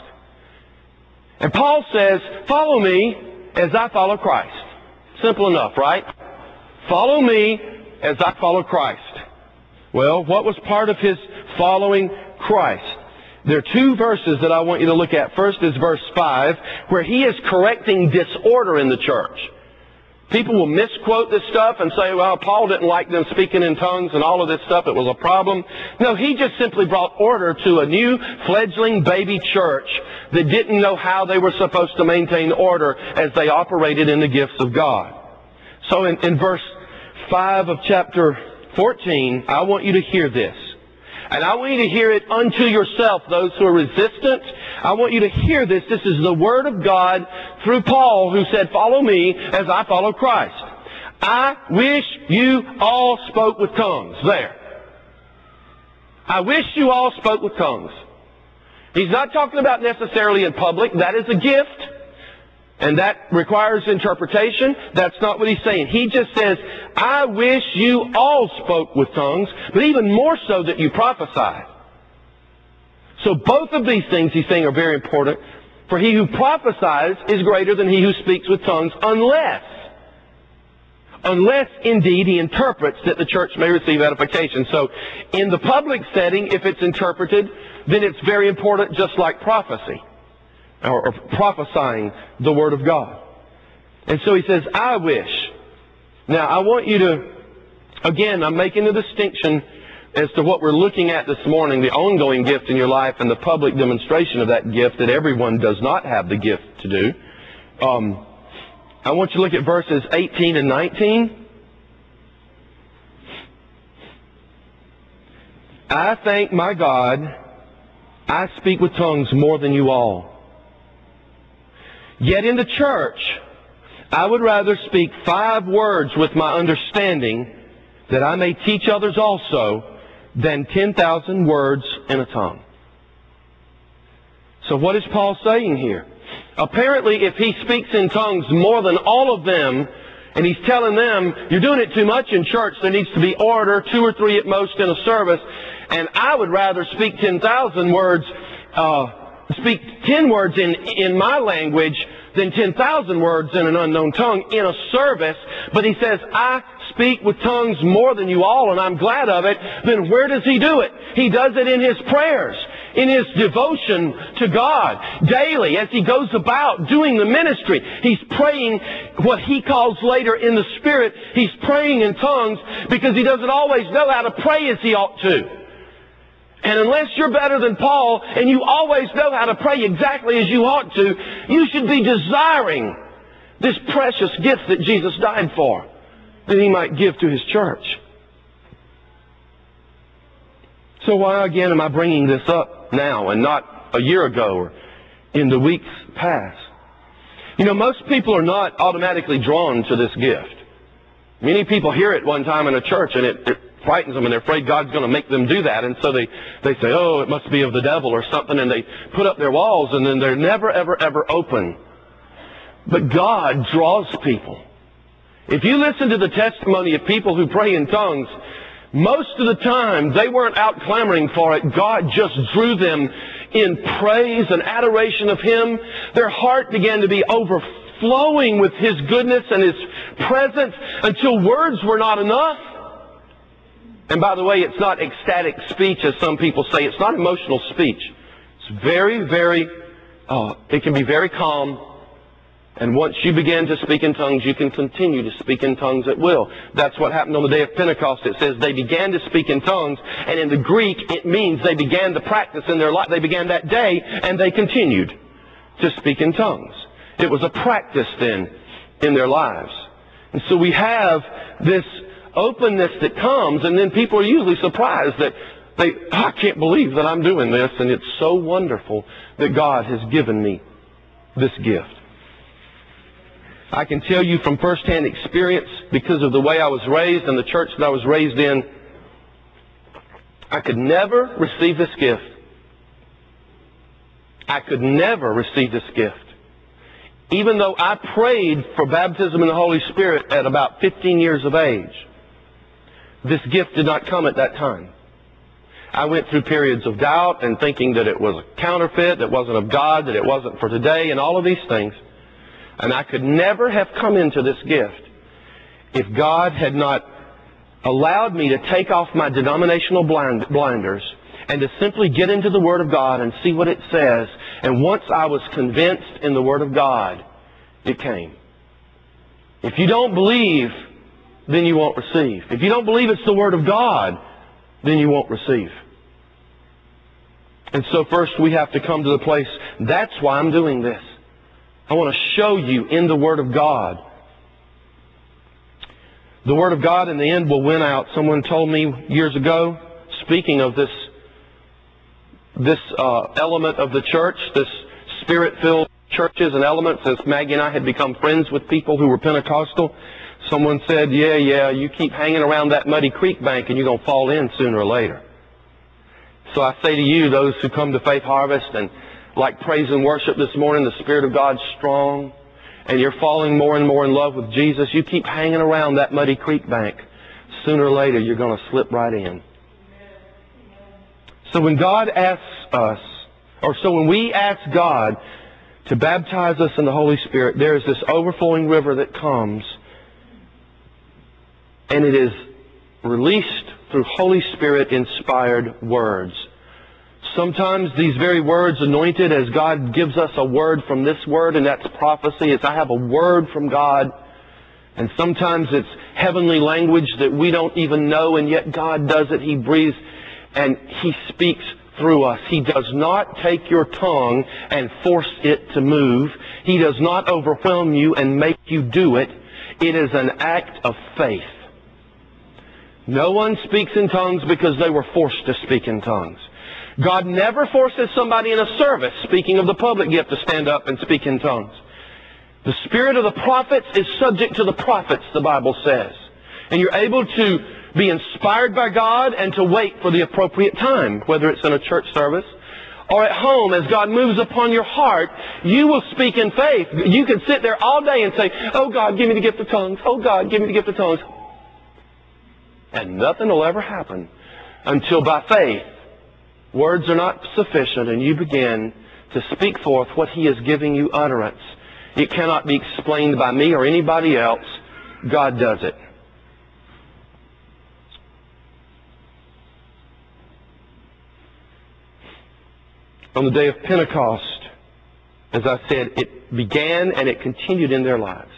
And Paul says, follow me as I follow Christ. Simple enough, right? Follow me as I follow Christ. Well, what was part of his following Christ? There are two verses that I want you to look at. First is verse five, where he is correcting disorder in the church. People will misquote this stuff and say, well, Paul didn't like them speaking in tongues and all of this stuff. It was a problem. No, he just simply brought order to a new fledgling baby church that didn't know how they were supposed to maintain order as they operated in the gifts of God. So in, in verse five of chapter fourteen, I want you to hear this. And I want you to hear it unto yourself, those who are resistant. I want you to hear this. This is the Word of God through Paul, who said, follow me as I follow Christ. I wish you all spoke with tongues. There. I wish you all spoke with tongues. He's not talking about necessarily in public. That is a gift. And that requires interpretation. That's not what he's saying. He just says, I wish you all spoke with tongues, but even more so that you prophesied. So both of these things he's saying are very important. For he who prophesies is greater than he who speaks with tongues, unless, unless indeed he interprets that the church may receive edification. So in the public setting, if it's interpreted, then it's very important, just like prophecy. Or, or prophesying the Word of God. And so he says, I wish. Now, I want you to, again, I'm making a distinction as to what we're looking at this morning, the ongoing gift in your life and the public demonstration of that gift that everyone does not have the gift to do. Um, I want you to look at verses eighteen and nineteen. I thank my God, I speak with tongues more than you all. Yet in the church, I would rather speak five words with my understanding, that I may teach others also, than ten thousand words in a tongue. So what is Paul saying here? Apparently, if he speaks in tongues more than all of them, and he's telling them, you're doing it too much in church, there needs to be order, two or three at most in a service, and I would rather speak ten thousand words, uh, speak ten words in, in my language than ten thousand words in an unknown tongue in a service. But he says, I speak with tongues more than you all, and I'm glad of it. Then where does he do it? He does it in his prayers, in his devotion to God. Daily, as he goes about doing the ministry, he's praying what he calls later in the Spirit. He's praying in tongues because he doesn't always know how to pray as he ought to. And unless you're better than Paul and you always know how to pray exactly as you ought to, you should be desiring this precious gift that Jesus died for, that he might give to his church. So why again am I bringing this up now and not a year ago or in the weeks past? You know, most people are not automatically drawn to this gift. Many people hear it one time in a church and it, it frightens them, and they're afraid God's going to make them do that. And so they, they say, oh, it must be of the devil or something, and they put up their walls, and then they're never, ever, ever open. But God draws people. If you listen to the testimony of people who pray in tongues, most of the time they weren't out clamoring for it. God just drew them in praise and adoration of Him. Their heart began to be overflowing with His goodness and His presence until words were not enough. And by the way, it's not ecstatic speech as some people say. It's not emotional speech. It's very, very, uh, it can be very calm. And once you begin to speak in tongues, you can continue to speak in tongues at will. That's what happened on the day of Pentecost. It says they began to speak in tongues, and in the Greek it means they began to practice in their life. They began that day, and they continued to speak in tongues. It was a practice then in their lives. And so we have this openness that comes, and then people are usually surprised that they, oh, I can't believe that I'm doing this, and it's so wonderful that God has given me this gift. I can tell you from firsthand experience, because of the way I was raised and the church that I was raised in, I could never receive this gift. I could never receive this gift. Even though I prayed for baptism in the Holy Spirit at about fifteen years of age, this gift did not come at that time. I went through periods of doubt and thinking that it was a counterfeit, that it wasn't of God, that it wasn't for today, and all of these things. And I could never have come into this gift if God had not allowed me to take off my denominational blind, blinders and to simply get into the Word of God and see what it says. And once I was convinced in the Word of God, it came. If you don't believe, then you won't receive. If you don't believe it's the Word of God, then you won't receive. And so first we have to come to the place, that's why I'm doing this. I want to show you in the Word of God. The Word of God in the end will win out. Someone told me years ago, speaking of this, this uh, element of the church, this Spirit-filled churches and elements, as Maggie and I had become friends with people who were Pentecostal, someone said, yeah, yeah, you keep hanging around that muddy creek bank and you're going to fall in sooner or later. So I say to you, those who come to Faith Harvest and like praise and worship this morning, the Spirit of God's strong, and you're falling more and more in love with Jesus, you keep hanging around that muddy creek bank. Sooner or later, you're going to slip right in. So when God asks us, or so when we ask God to baptize us in the Holy Spirit, there is this overflowing river that comes, and it is released through Holy Spirit-inspired words. Sometimes these very words anointed, as God gives us a word from this word, and that's prophecy. It's I have a word from God. And sometimes it's heavenly language that we don't even know, and yet God does it. He breathes and He speaks through us. He does not take your tongue and force it to move. He does not overwhelm you and make you do it. It is an act of faith. No one speaks in tongues because they were forced to speak in tongues. God never forces somebody in a service, speaking of the public gift, to stand up and speak in tongues. The spirit of the prophets is subject to the prophets, the Bible says. And you're able to be inspired by God and to wait for the appropriate time, whether it's in a church service or at home. As God moves upon your heart, you will speak in faith. You can sit there all day and say, oh God, give me the gift of tongues. Oh God, give me the gift of tongues. And nothing will ever happen until by faith, words are not sufficient, and you begin to speak forth what He is giving you utterance. It cannot be explained by me or anybody else. God does it. On the day of Pentecost, as I said, it began and it continued in their lives.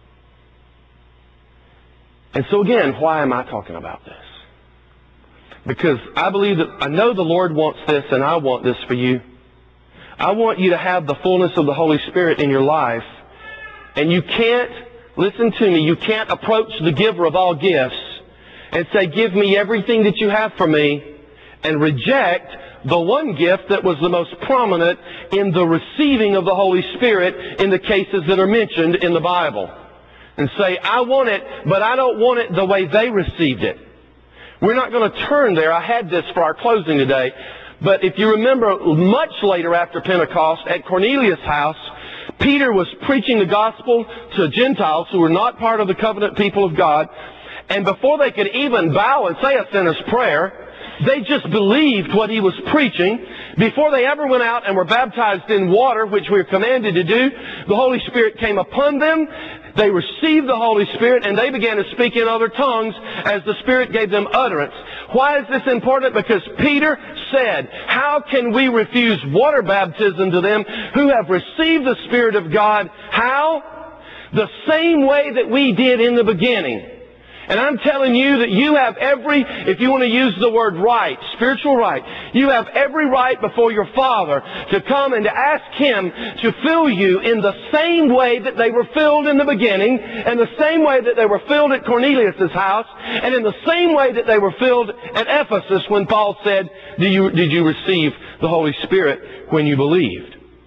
And so again, why am I talking about this? Because I believe that, I know the Lord wants this, and I want this for you. I want you to have the fullness of the Holy Spirit in your life. And you can't, listen to me, you can't approach the giver of all gifts and say, give me everything that you have for me, and reject the one gift that was the most prominent in the receiving of the Holy Spirit in the cases that are mentioned in the Bible. And say, I want it, but I don't want it the way they received it. We're not going to turn there. I had this for our closing today. But if you remember, much later after Pentecost, at Cornelius' house, Peter was preaching the gospel to Gentiles who were not part of the covenant people of God. And before they could even bow and say a sinner's prayer, they just believed what he was preaching. Before they ever went out and were baptized in water, which we are commanded to do, the Holy Spirit came upon them. They received the Holy Spirit, and they began to speak in other tongues as the Spirit gave them utterance. Why is this important? Because Peter said, how can we refuse water baptism to them who have received the Spirit of God? How? The same way that we did in the beginning. And I'm telling you that you have every, if you want to use the word right, spiritual right, you have every right before your Father to come and to ask Him to fill you in the same way that they were filled in the beginning, and the same way that they were filled at Cornelius' house, and in the same way that they were filled at Ephesus when Paul said, Do you, did you receive the Holy Spirit when you believed?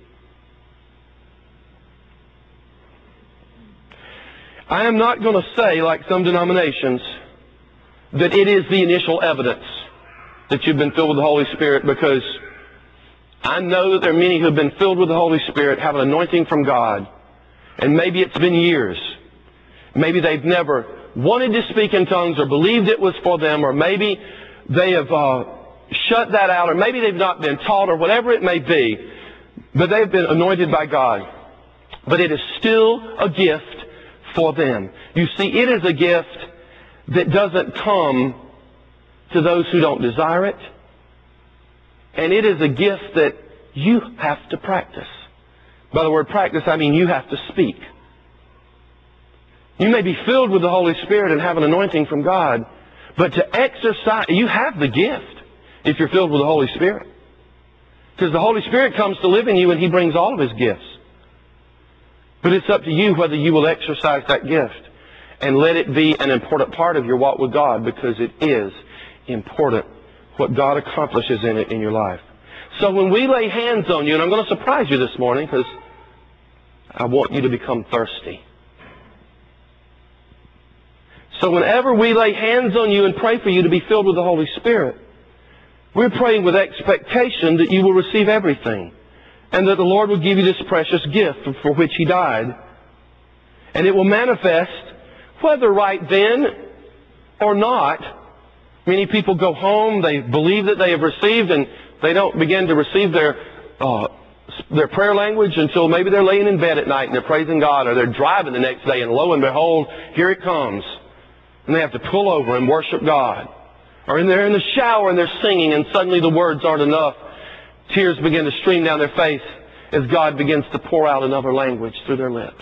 I am not going to say, like some denominations, that it is the initial evidence that you've been filled with the Holy Spirit, because I know that there are many who have been filled with the Holy Spirit, have an anointing from God, and maybe it's been years. Maybe they've never wanted to speak in tongues or believed it was for them, or maybe they have uh, shut that out, or maybe they've not been taught, or whatever it may be, but they've been anointed by God. But it is still a gift for them. You see, it is a gift that doesn't come to those who don't desire it. And it is a gift that you have to practice. By the word practice, I mean you have to speak. You may be filled with the Holy Spirit and have an anointing from God, but to exercise, you have the gift if you're filled with the Holy Spirit. Because the Holy Spirit comes to live in you and He brings all of His gifts. But it's up to you whether you will exercise that gift and let it be an important part of your walk with God, because it is important what God accomplishes in it in your life. So when we lay hands on you, and I'm going to surprise you this morning because I want you to become thirsty. So whenever we lay hands on you and pray for you to be filled with the Holy Spirit, we're praying with expectation that you will receive everything, and that the Lord will give you this precious gift for which He died. And it will manifest, whether right then or not. Many people go home, they believe that they have received, and they don't begin to receive their uh, their prayer language until maybe they're laying in bed at night and they're praising God, or they're driving the next day, and lo and behold, here it comes. And they have to pull over and worship God. Or they're in the shower and they're singing, and suddenly the words aren't enough. Tears begin to stream down their face as God begins to pour out another language through their lips.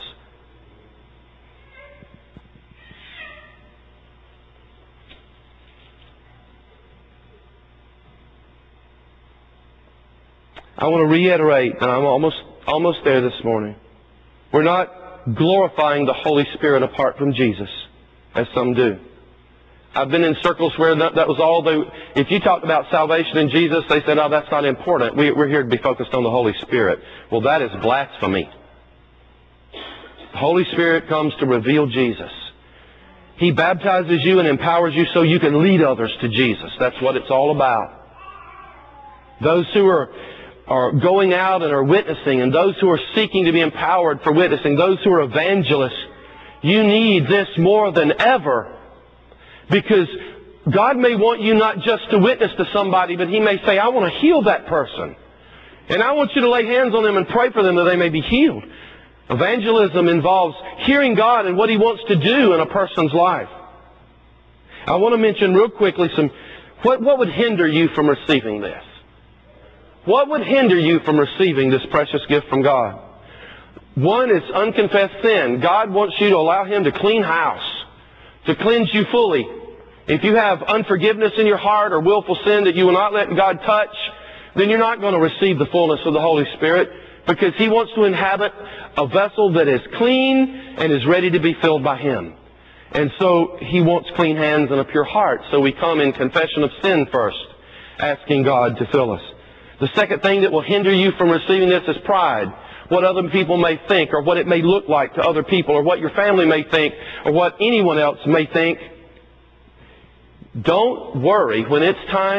I want to reiterate, and I'm almost, almost there this morning. We're not glorifying the Holy Spirit apart from Jesus, as some do. I've been in circles where that, that was all they... If you talked about salvation in Jesus, they said, oh, that's not important. We, we're here to be focused on the Holy Spirit. Well, that is blasphemy. The Holy Spirit comes to reveal Jesus. He baptizes you and empowers you so you can lead others to Jesus. That's what it's all about. Those who are, are going out and are witnessing, and those who are seeking to be empowered for witnessing, those who are evangelists, you need this more than ever. Because God may want you not just to witness to somebody, but He may say, I want to heal that person. And I want you to lay hands on them and pray for them that they may be healed. Evangelism involves hearing God and what He wants to do in a person's life. I want to mention real quickly some, what, what would hinder you from receiving this? What would hinder you from receiving this precious gift from God? One is unconfessed sin. God wants you to allow Him to clean house, to cleanse you fully. If you have unforgiveness in your heart or willful sin that you will not let God touch, then you're not going to receive the fullness of the Holy Spirit, because He wants to inhabit a vessel that is clean and is ready to be filled by Him. And so He wants clean hands and a pure heart. So we come in confession of sin first, asking God to fill us. The second thing that will hinder you from receiving this is pride. What other people may think, or what it may look like to other people, or what your family may think, or what anyone else may think. Don't worry when it's time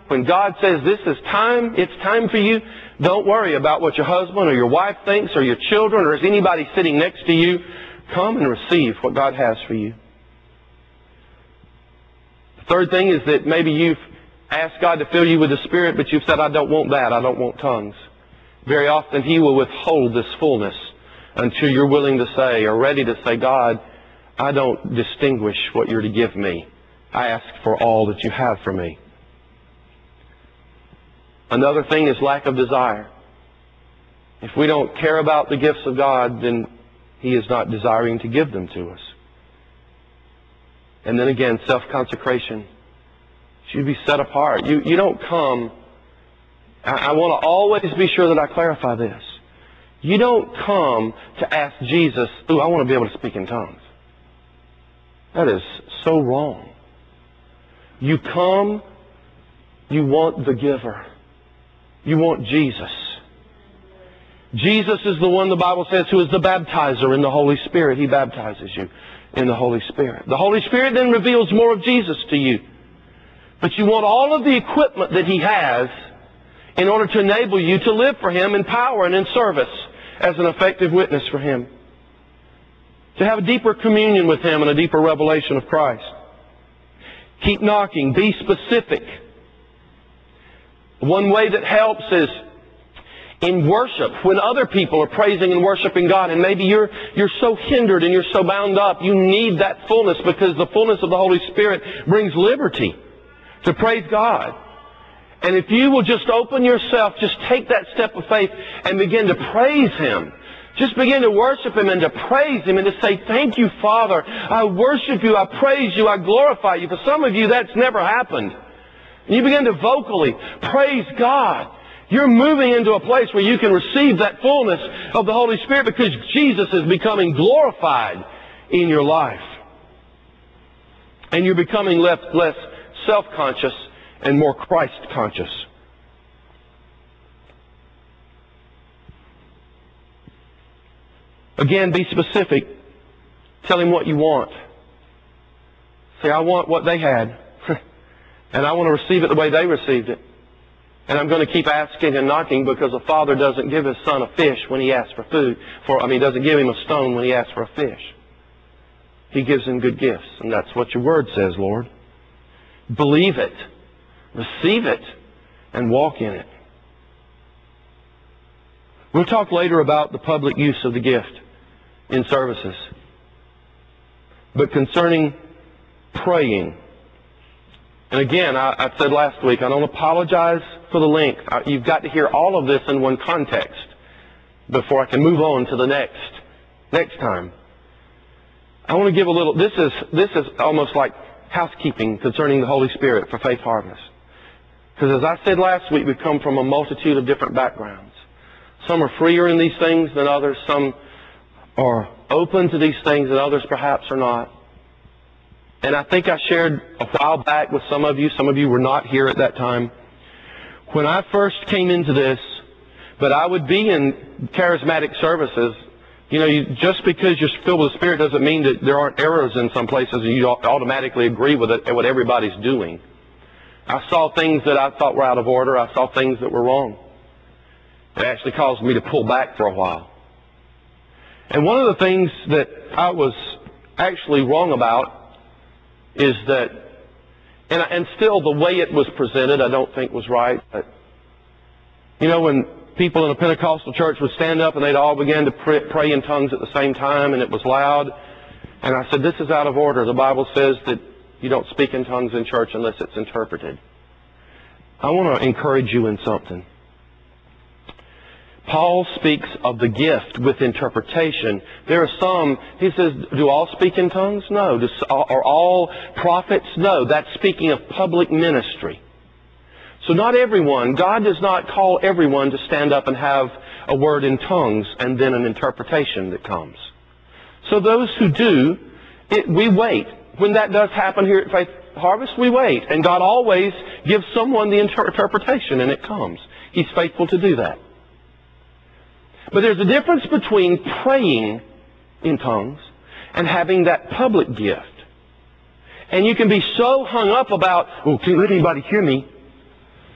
When God says this is time, it's time for you, don't worry about what your husband or your wife thinks or your children or is anybody sitting next to you. Come and receive what God has for you. The third thing is that maybe you've asked God to fill you with the Spirit, but you've said, I don't want that. I don't want tongues. Very often He will withhold this fullness until you're willing to say or ready to say, God, I don't distinguish what you're to give me. I ask for all that you have for me. Another thing is lack of desire. If we don't care about the gifts of God, then He is not desiring to give them to us. And then again, self-consecration. You should be set apart. You, you don't come... I, I want to always be sure that I clarify this. You don't come to ask Jesus, ooh, I want to be able to speak in tongues. That is so wrong. You come, you want the giver. You want Jesus. Jesus is the one, the Bible says, who is the baptizer in the Holy Spirit. He baptizes you in the Holy Spirit. The Holy Spirit then reveals more of Jesus to you. But you want all of the equipment that He has in order to enable you to live for Him in power and in service as an effective witness for Him. To have a deeper communion with Him and a deeper revelation of Christ. Keep knocking. Be specific. One way that helps is in worship, when other people are praising and worshiping God, and maybe you're, you're so hindered and you're so bound up, you need that fullness because the fullness of the Holy Spirit brings liberty to praise God. And if you will just open yourself, just take that step of faith and begin to praise Him. Just begin to worship Him and to praise Him and to say, thank you, Father. I worship you. I praise you. I glorify you. For some of you, that's never happened. And you begin to vocally praise God. You're moving into a place where you can receive that fullness of the Holy Spirit because Jesus is becoming glorified in your life. And you're becoming less, less self-conscious and more Christ-conscious. Again, be specific. Tell Him what you want. Say, I want what they had. And I want to receive it the way they received it. And I'm going to keep asking and knocking because a father doesn't give his son a fish when he asks for food. For I mean, he doesn't give him a stone when he asks for a fish. He gives him good gifts. And that's what your word says, Lord. Believe it. Receive it. And walk in it. We'll talk later about the public use of the gift in services. But concerning praying, and again, I, I said last week, I don't apologize for the length. I, you've got to hear all of this in one context before I can move on to the next, next time. I want to give a little, this is, this is almost like housekeeping concerning the Holy Spirit for Faith Harvest. Because as I said last week, we come from a multitude of different backgrounds. Some are freer in these things than others. Some are open to these things and others perhaps are not. And I think I shared a while back with some of you. Some of you were not here at that time. When I first came into this, but I would be in charismatic services. You know, you, just because you're filled with the Spirit doesn't mean that there aren't errors in some places and you automatically agree with it, what everybody's doing. I saw things that I thought were out of order. I saw things that were wrong. It actually caused me to pull back for a while. And one of the things that I was actually wrong about is that, and, and still the way it was presented I don't think was right. But, you know, when people in a Pentecostal church would stand up and they'd all begin to pray, pray in tongues at the same time and it was loud. And I said, this is out of order. The Bible says that you don't speak in tongues in church unless it's interpreted. I want to encourage you in something. Paul speaks of the gift with interpretation. There are some, he says, do all speak in tongues? No. Do, are all prophets? No. That's speaking of public ministry. So not everyone, God does not call everyone to stand up and have a word in tongues and then an interpretation that comes. So those who do, it, we wait. When that does happen here at Faith Harvest, we wait. And God always gives someone the inter- interpretation and it comes. He's faithful to do that. But there's a difference between praying in tongues and having that public gift. And you can be so hung up about, oh, can't let anybody hear me.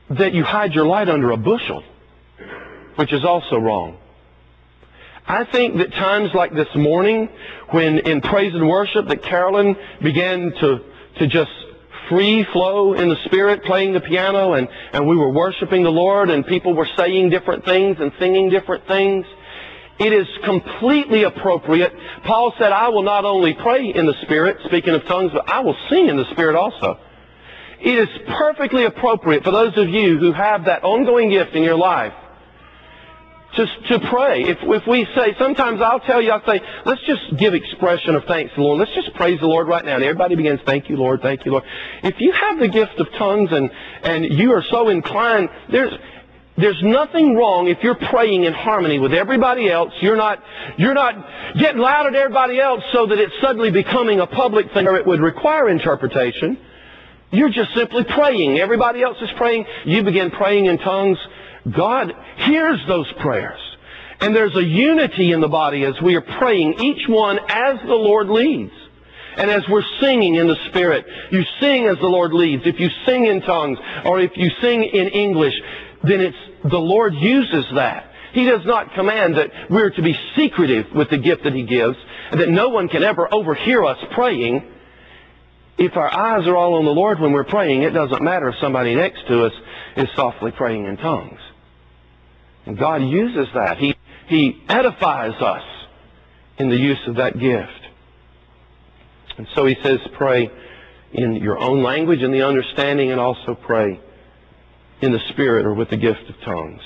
that you hide your light under a bushel, which is also wrong. I think that times like this morning, when in praise and worship that Carolyn began to, to just free flow in the Spirit, playing the piano, and, and we were worshiping the Lord, and people were saying different things and singing different things, it is completely appropriate. Paul said, I will not only pray in the Spirit, speaking of tongues, but I will sing in the Spirit also. It is perfectly appropriate for those of you who have that ongoing gift in your life just to pray. If, if we say, sometimes I'll tell you, I'll say, let's just give expression of thanks to the Lord. Let's just praise the Lord right now. And everybody begins, thank you, Lord, thank you, Lord. If you have the gift of tongues and, and you are so inclined, there's, there's nothing wrong if you're praying in harmony with everybody else. You're not, you're not getting louder to everybody else so that it's suddenly becoming a public thing or it would require interpretation. You're just simply praying. Everybody else is praying. You begin praying in tongues. God hears those prayers. And there's a unity in the body as we are praying, each one as the Lord leads. And as we're singing in the Spirit, you sing as the Lord leads. If you sing in tongues or if you sing in English, then it's the Lord uses that. He does not command that we're to be secretive with the gift that He gives, and that no one can ever overhear us praying. If our eyes are all on the Lord when we're praying, it doesn't matter if somebody next to us is softly praying in tongues. And God uses that. He, he edifies us in the use of that gift. And so He says, pray in your own language and the understanding, and also pray in the Spirit or with the gift of tongues.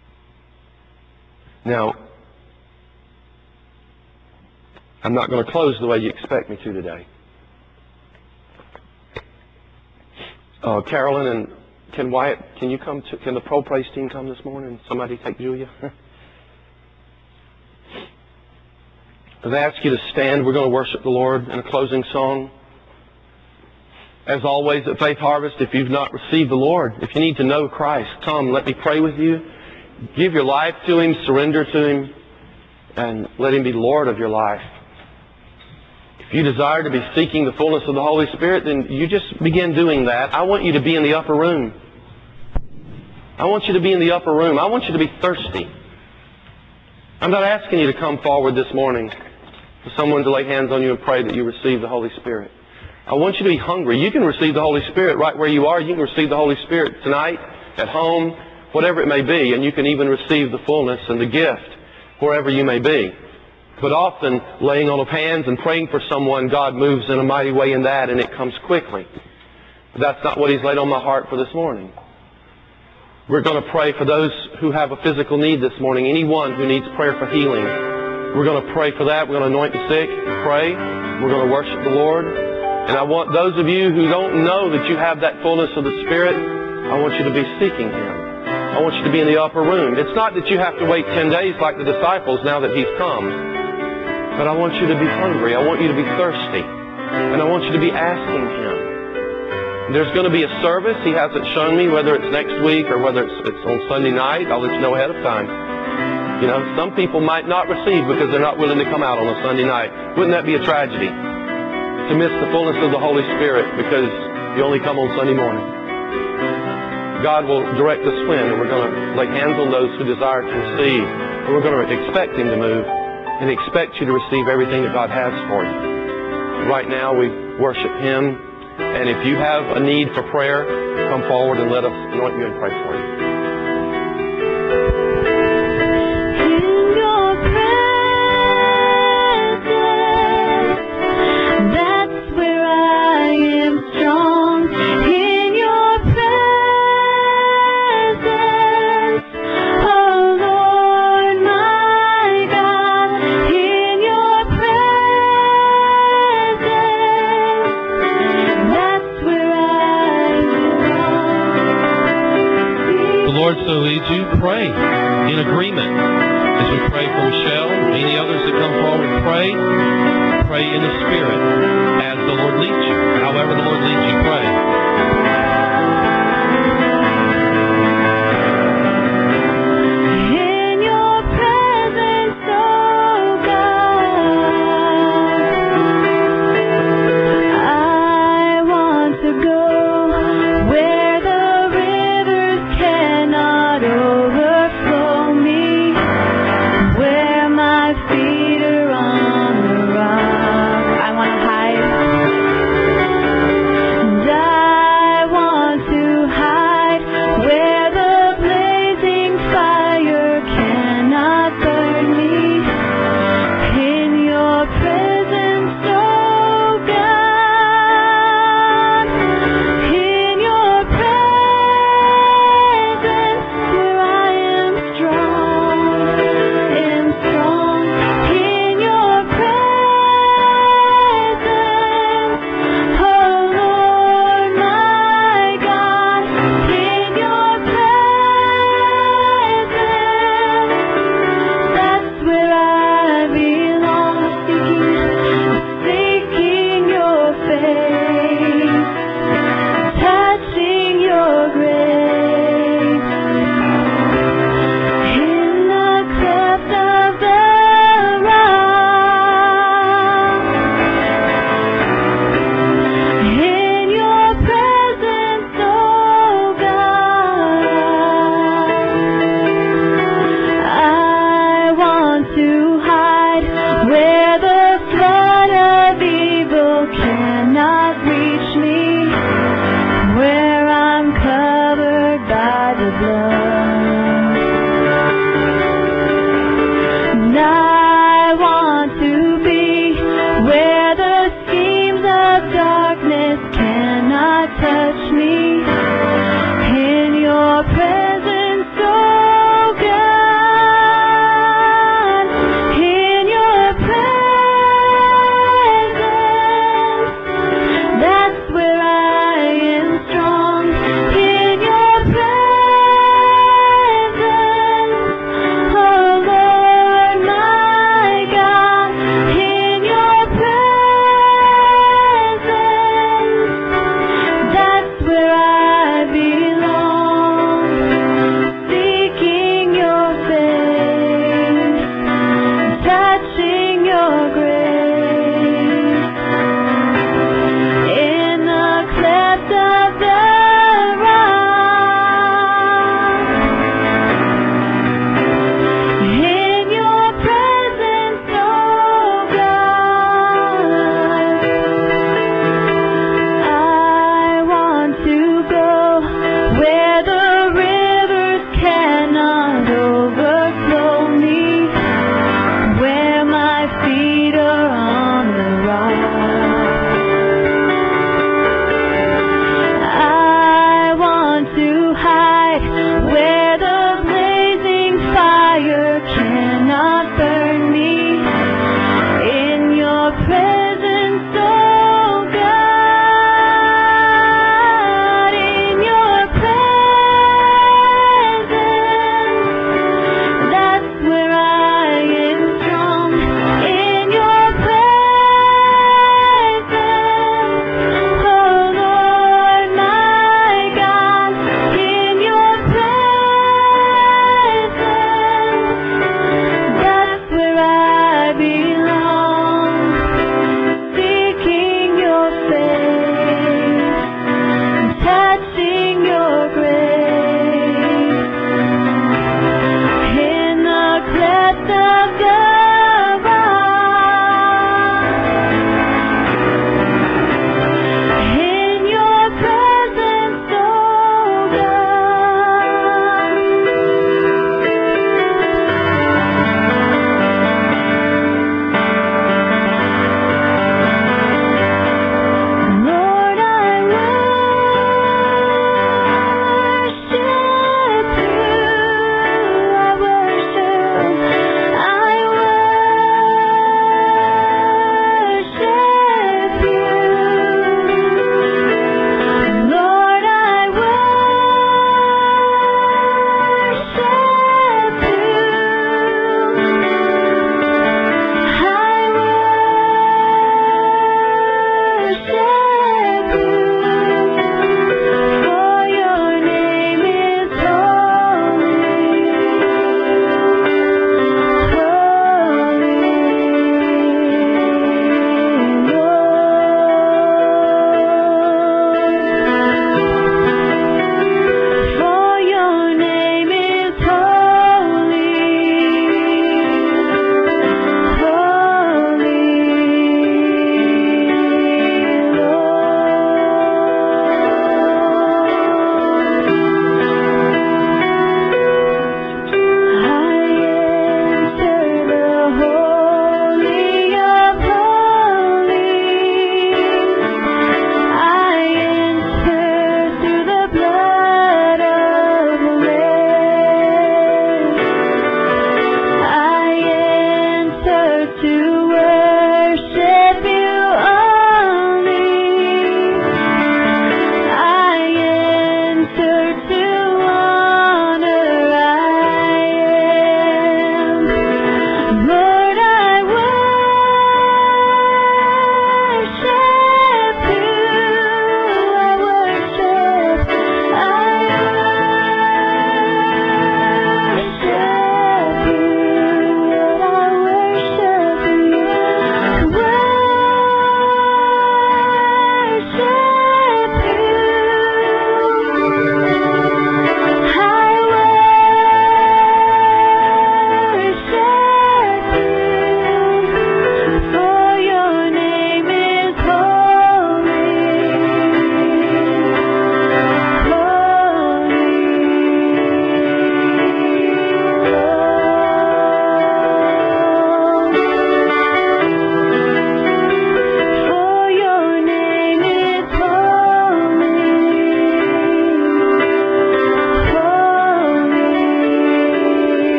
Now, I'm not going to close the way you expect me to today. Uh, Carolyn and Ken Wyatt, can you come to, can the pro praise team come this morning? Somebody take Julia. I've asked you to stand. We're going to worship the Lord in a closing song. As always at Faith Harvest, if you've not received the Lord, if you need to know Christ, come, let me pray with you. Give your life to Him, surrender to Him, and let Him be Lord of your life. If you desire to be seeking the fullness of the Holy Spirit, then you just begin doing that. I want you to be in the upper room. I want you to be in the upper room. I want you to be thirsty. I'm not asking you to come forward this morning for someone to lay hands on you and pray that you receive the Holy Spirit. I want you to be hungry. You can receive the Holy Spirit right where you are. You can receive the Holy Spirit tonight, at home, whatever it may be. And you can even receive the fullness and the gift wherever you may be. But often, laying on of hands and praying for someone, God moves in a mighty way in that, and it comes quickly. But that's not what He's laid on my heart for this morning. We're going to pray for those who have a physical need this morning. Anyone who needs prayer for healing. We're going to pray for that. We're going to anoint the sick, pray. We're going to worship the Lord. And I want those of you who don't know that you have that fullness of the Spirit, I want you to be seeking Him. I want you to be in the upper room. It's not that you have to wait ten days like the disciples now that He's come. But I want you to be hungry. I want you to be thirsty. And I want you to be asking Him. There's going to be a service. He hasn't shown me whether it's next week or whether it's, it's on Sunday night. I'll let you know ahead of time. You know, some people might not receive because they're not willing to come out on a Sunday night. Wouldn't that be a tragedy? To miss the fullness of the Holy Spirit because you only come on Sunday morning. God will direct us when, and we're going to lay hands on those who desire to receive. And we're going to expect Him to move and expect you to receive everything that God has for you. Right now we worship Him. And if you have a need for prayer, come forward and let us anoint you and pray for you.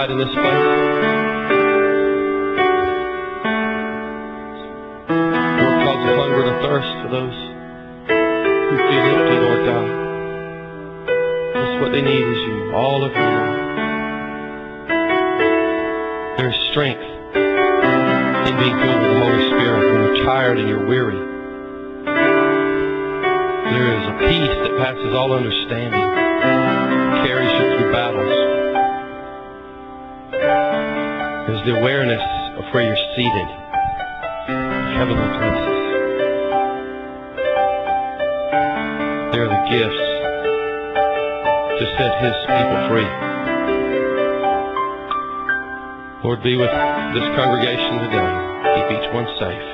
tonight in this place. Lord, cause a hunger and a thirst for those who feel empty, Lord God. Just what they need is you, all of you, Lord. There is strength in being filled with the Holy Spirit when you're tired and you're weary. There is a peace that passes all understanding, carries you through battles. There's the awareness of where you're seated, heavenly places. There are the gifts to set His people free. Lord, be with this congregation today. Keep each one safe.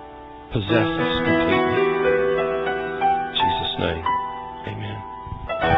Possess us completely. In Jesus' name, amen.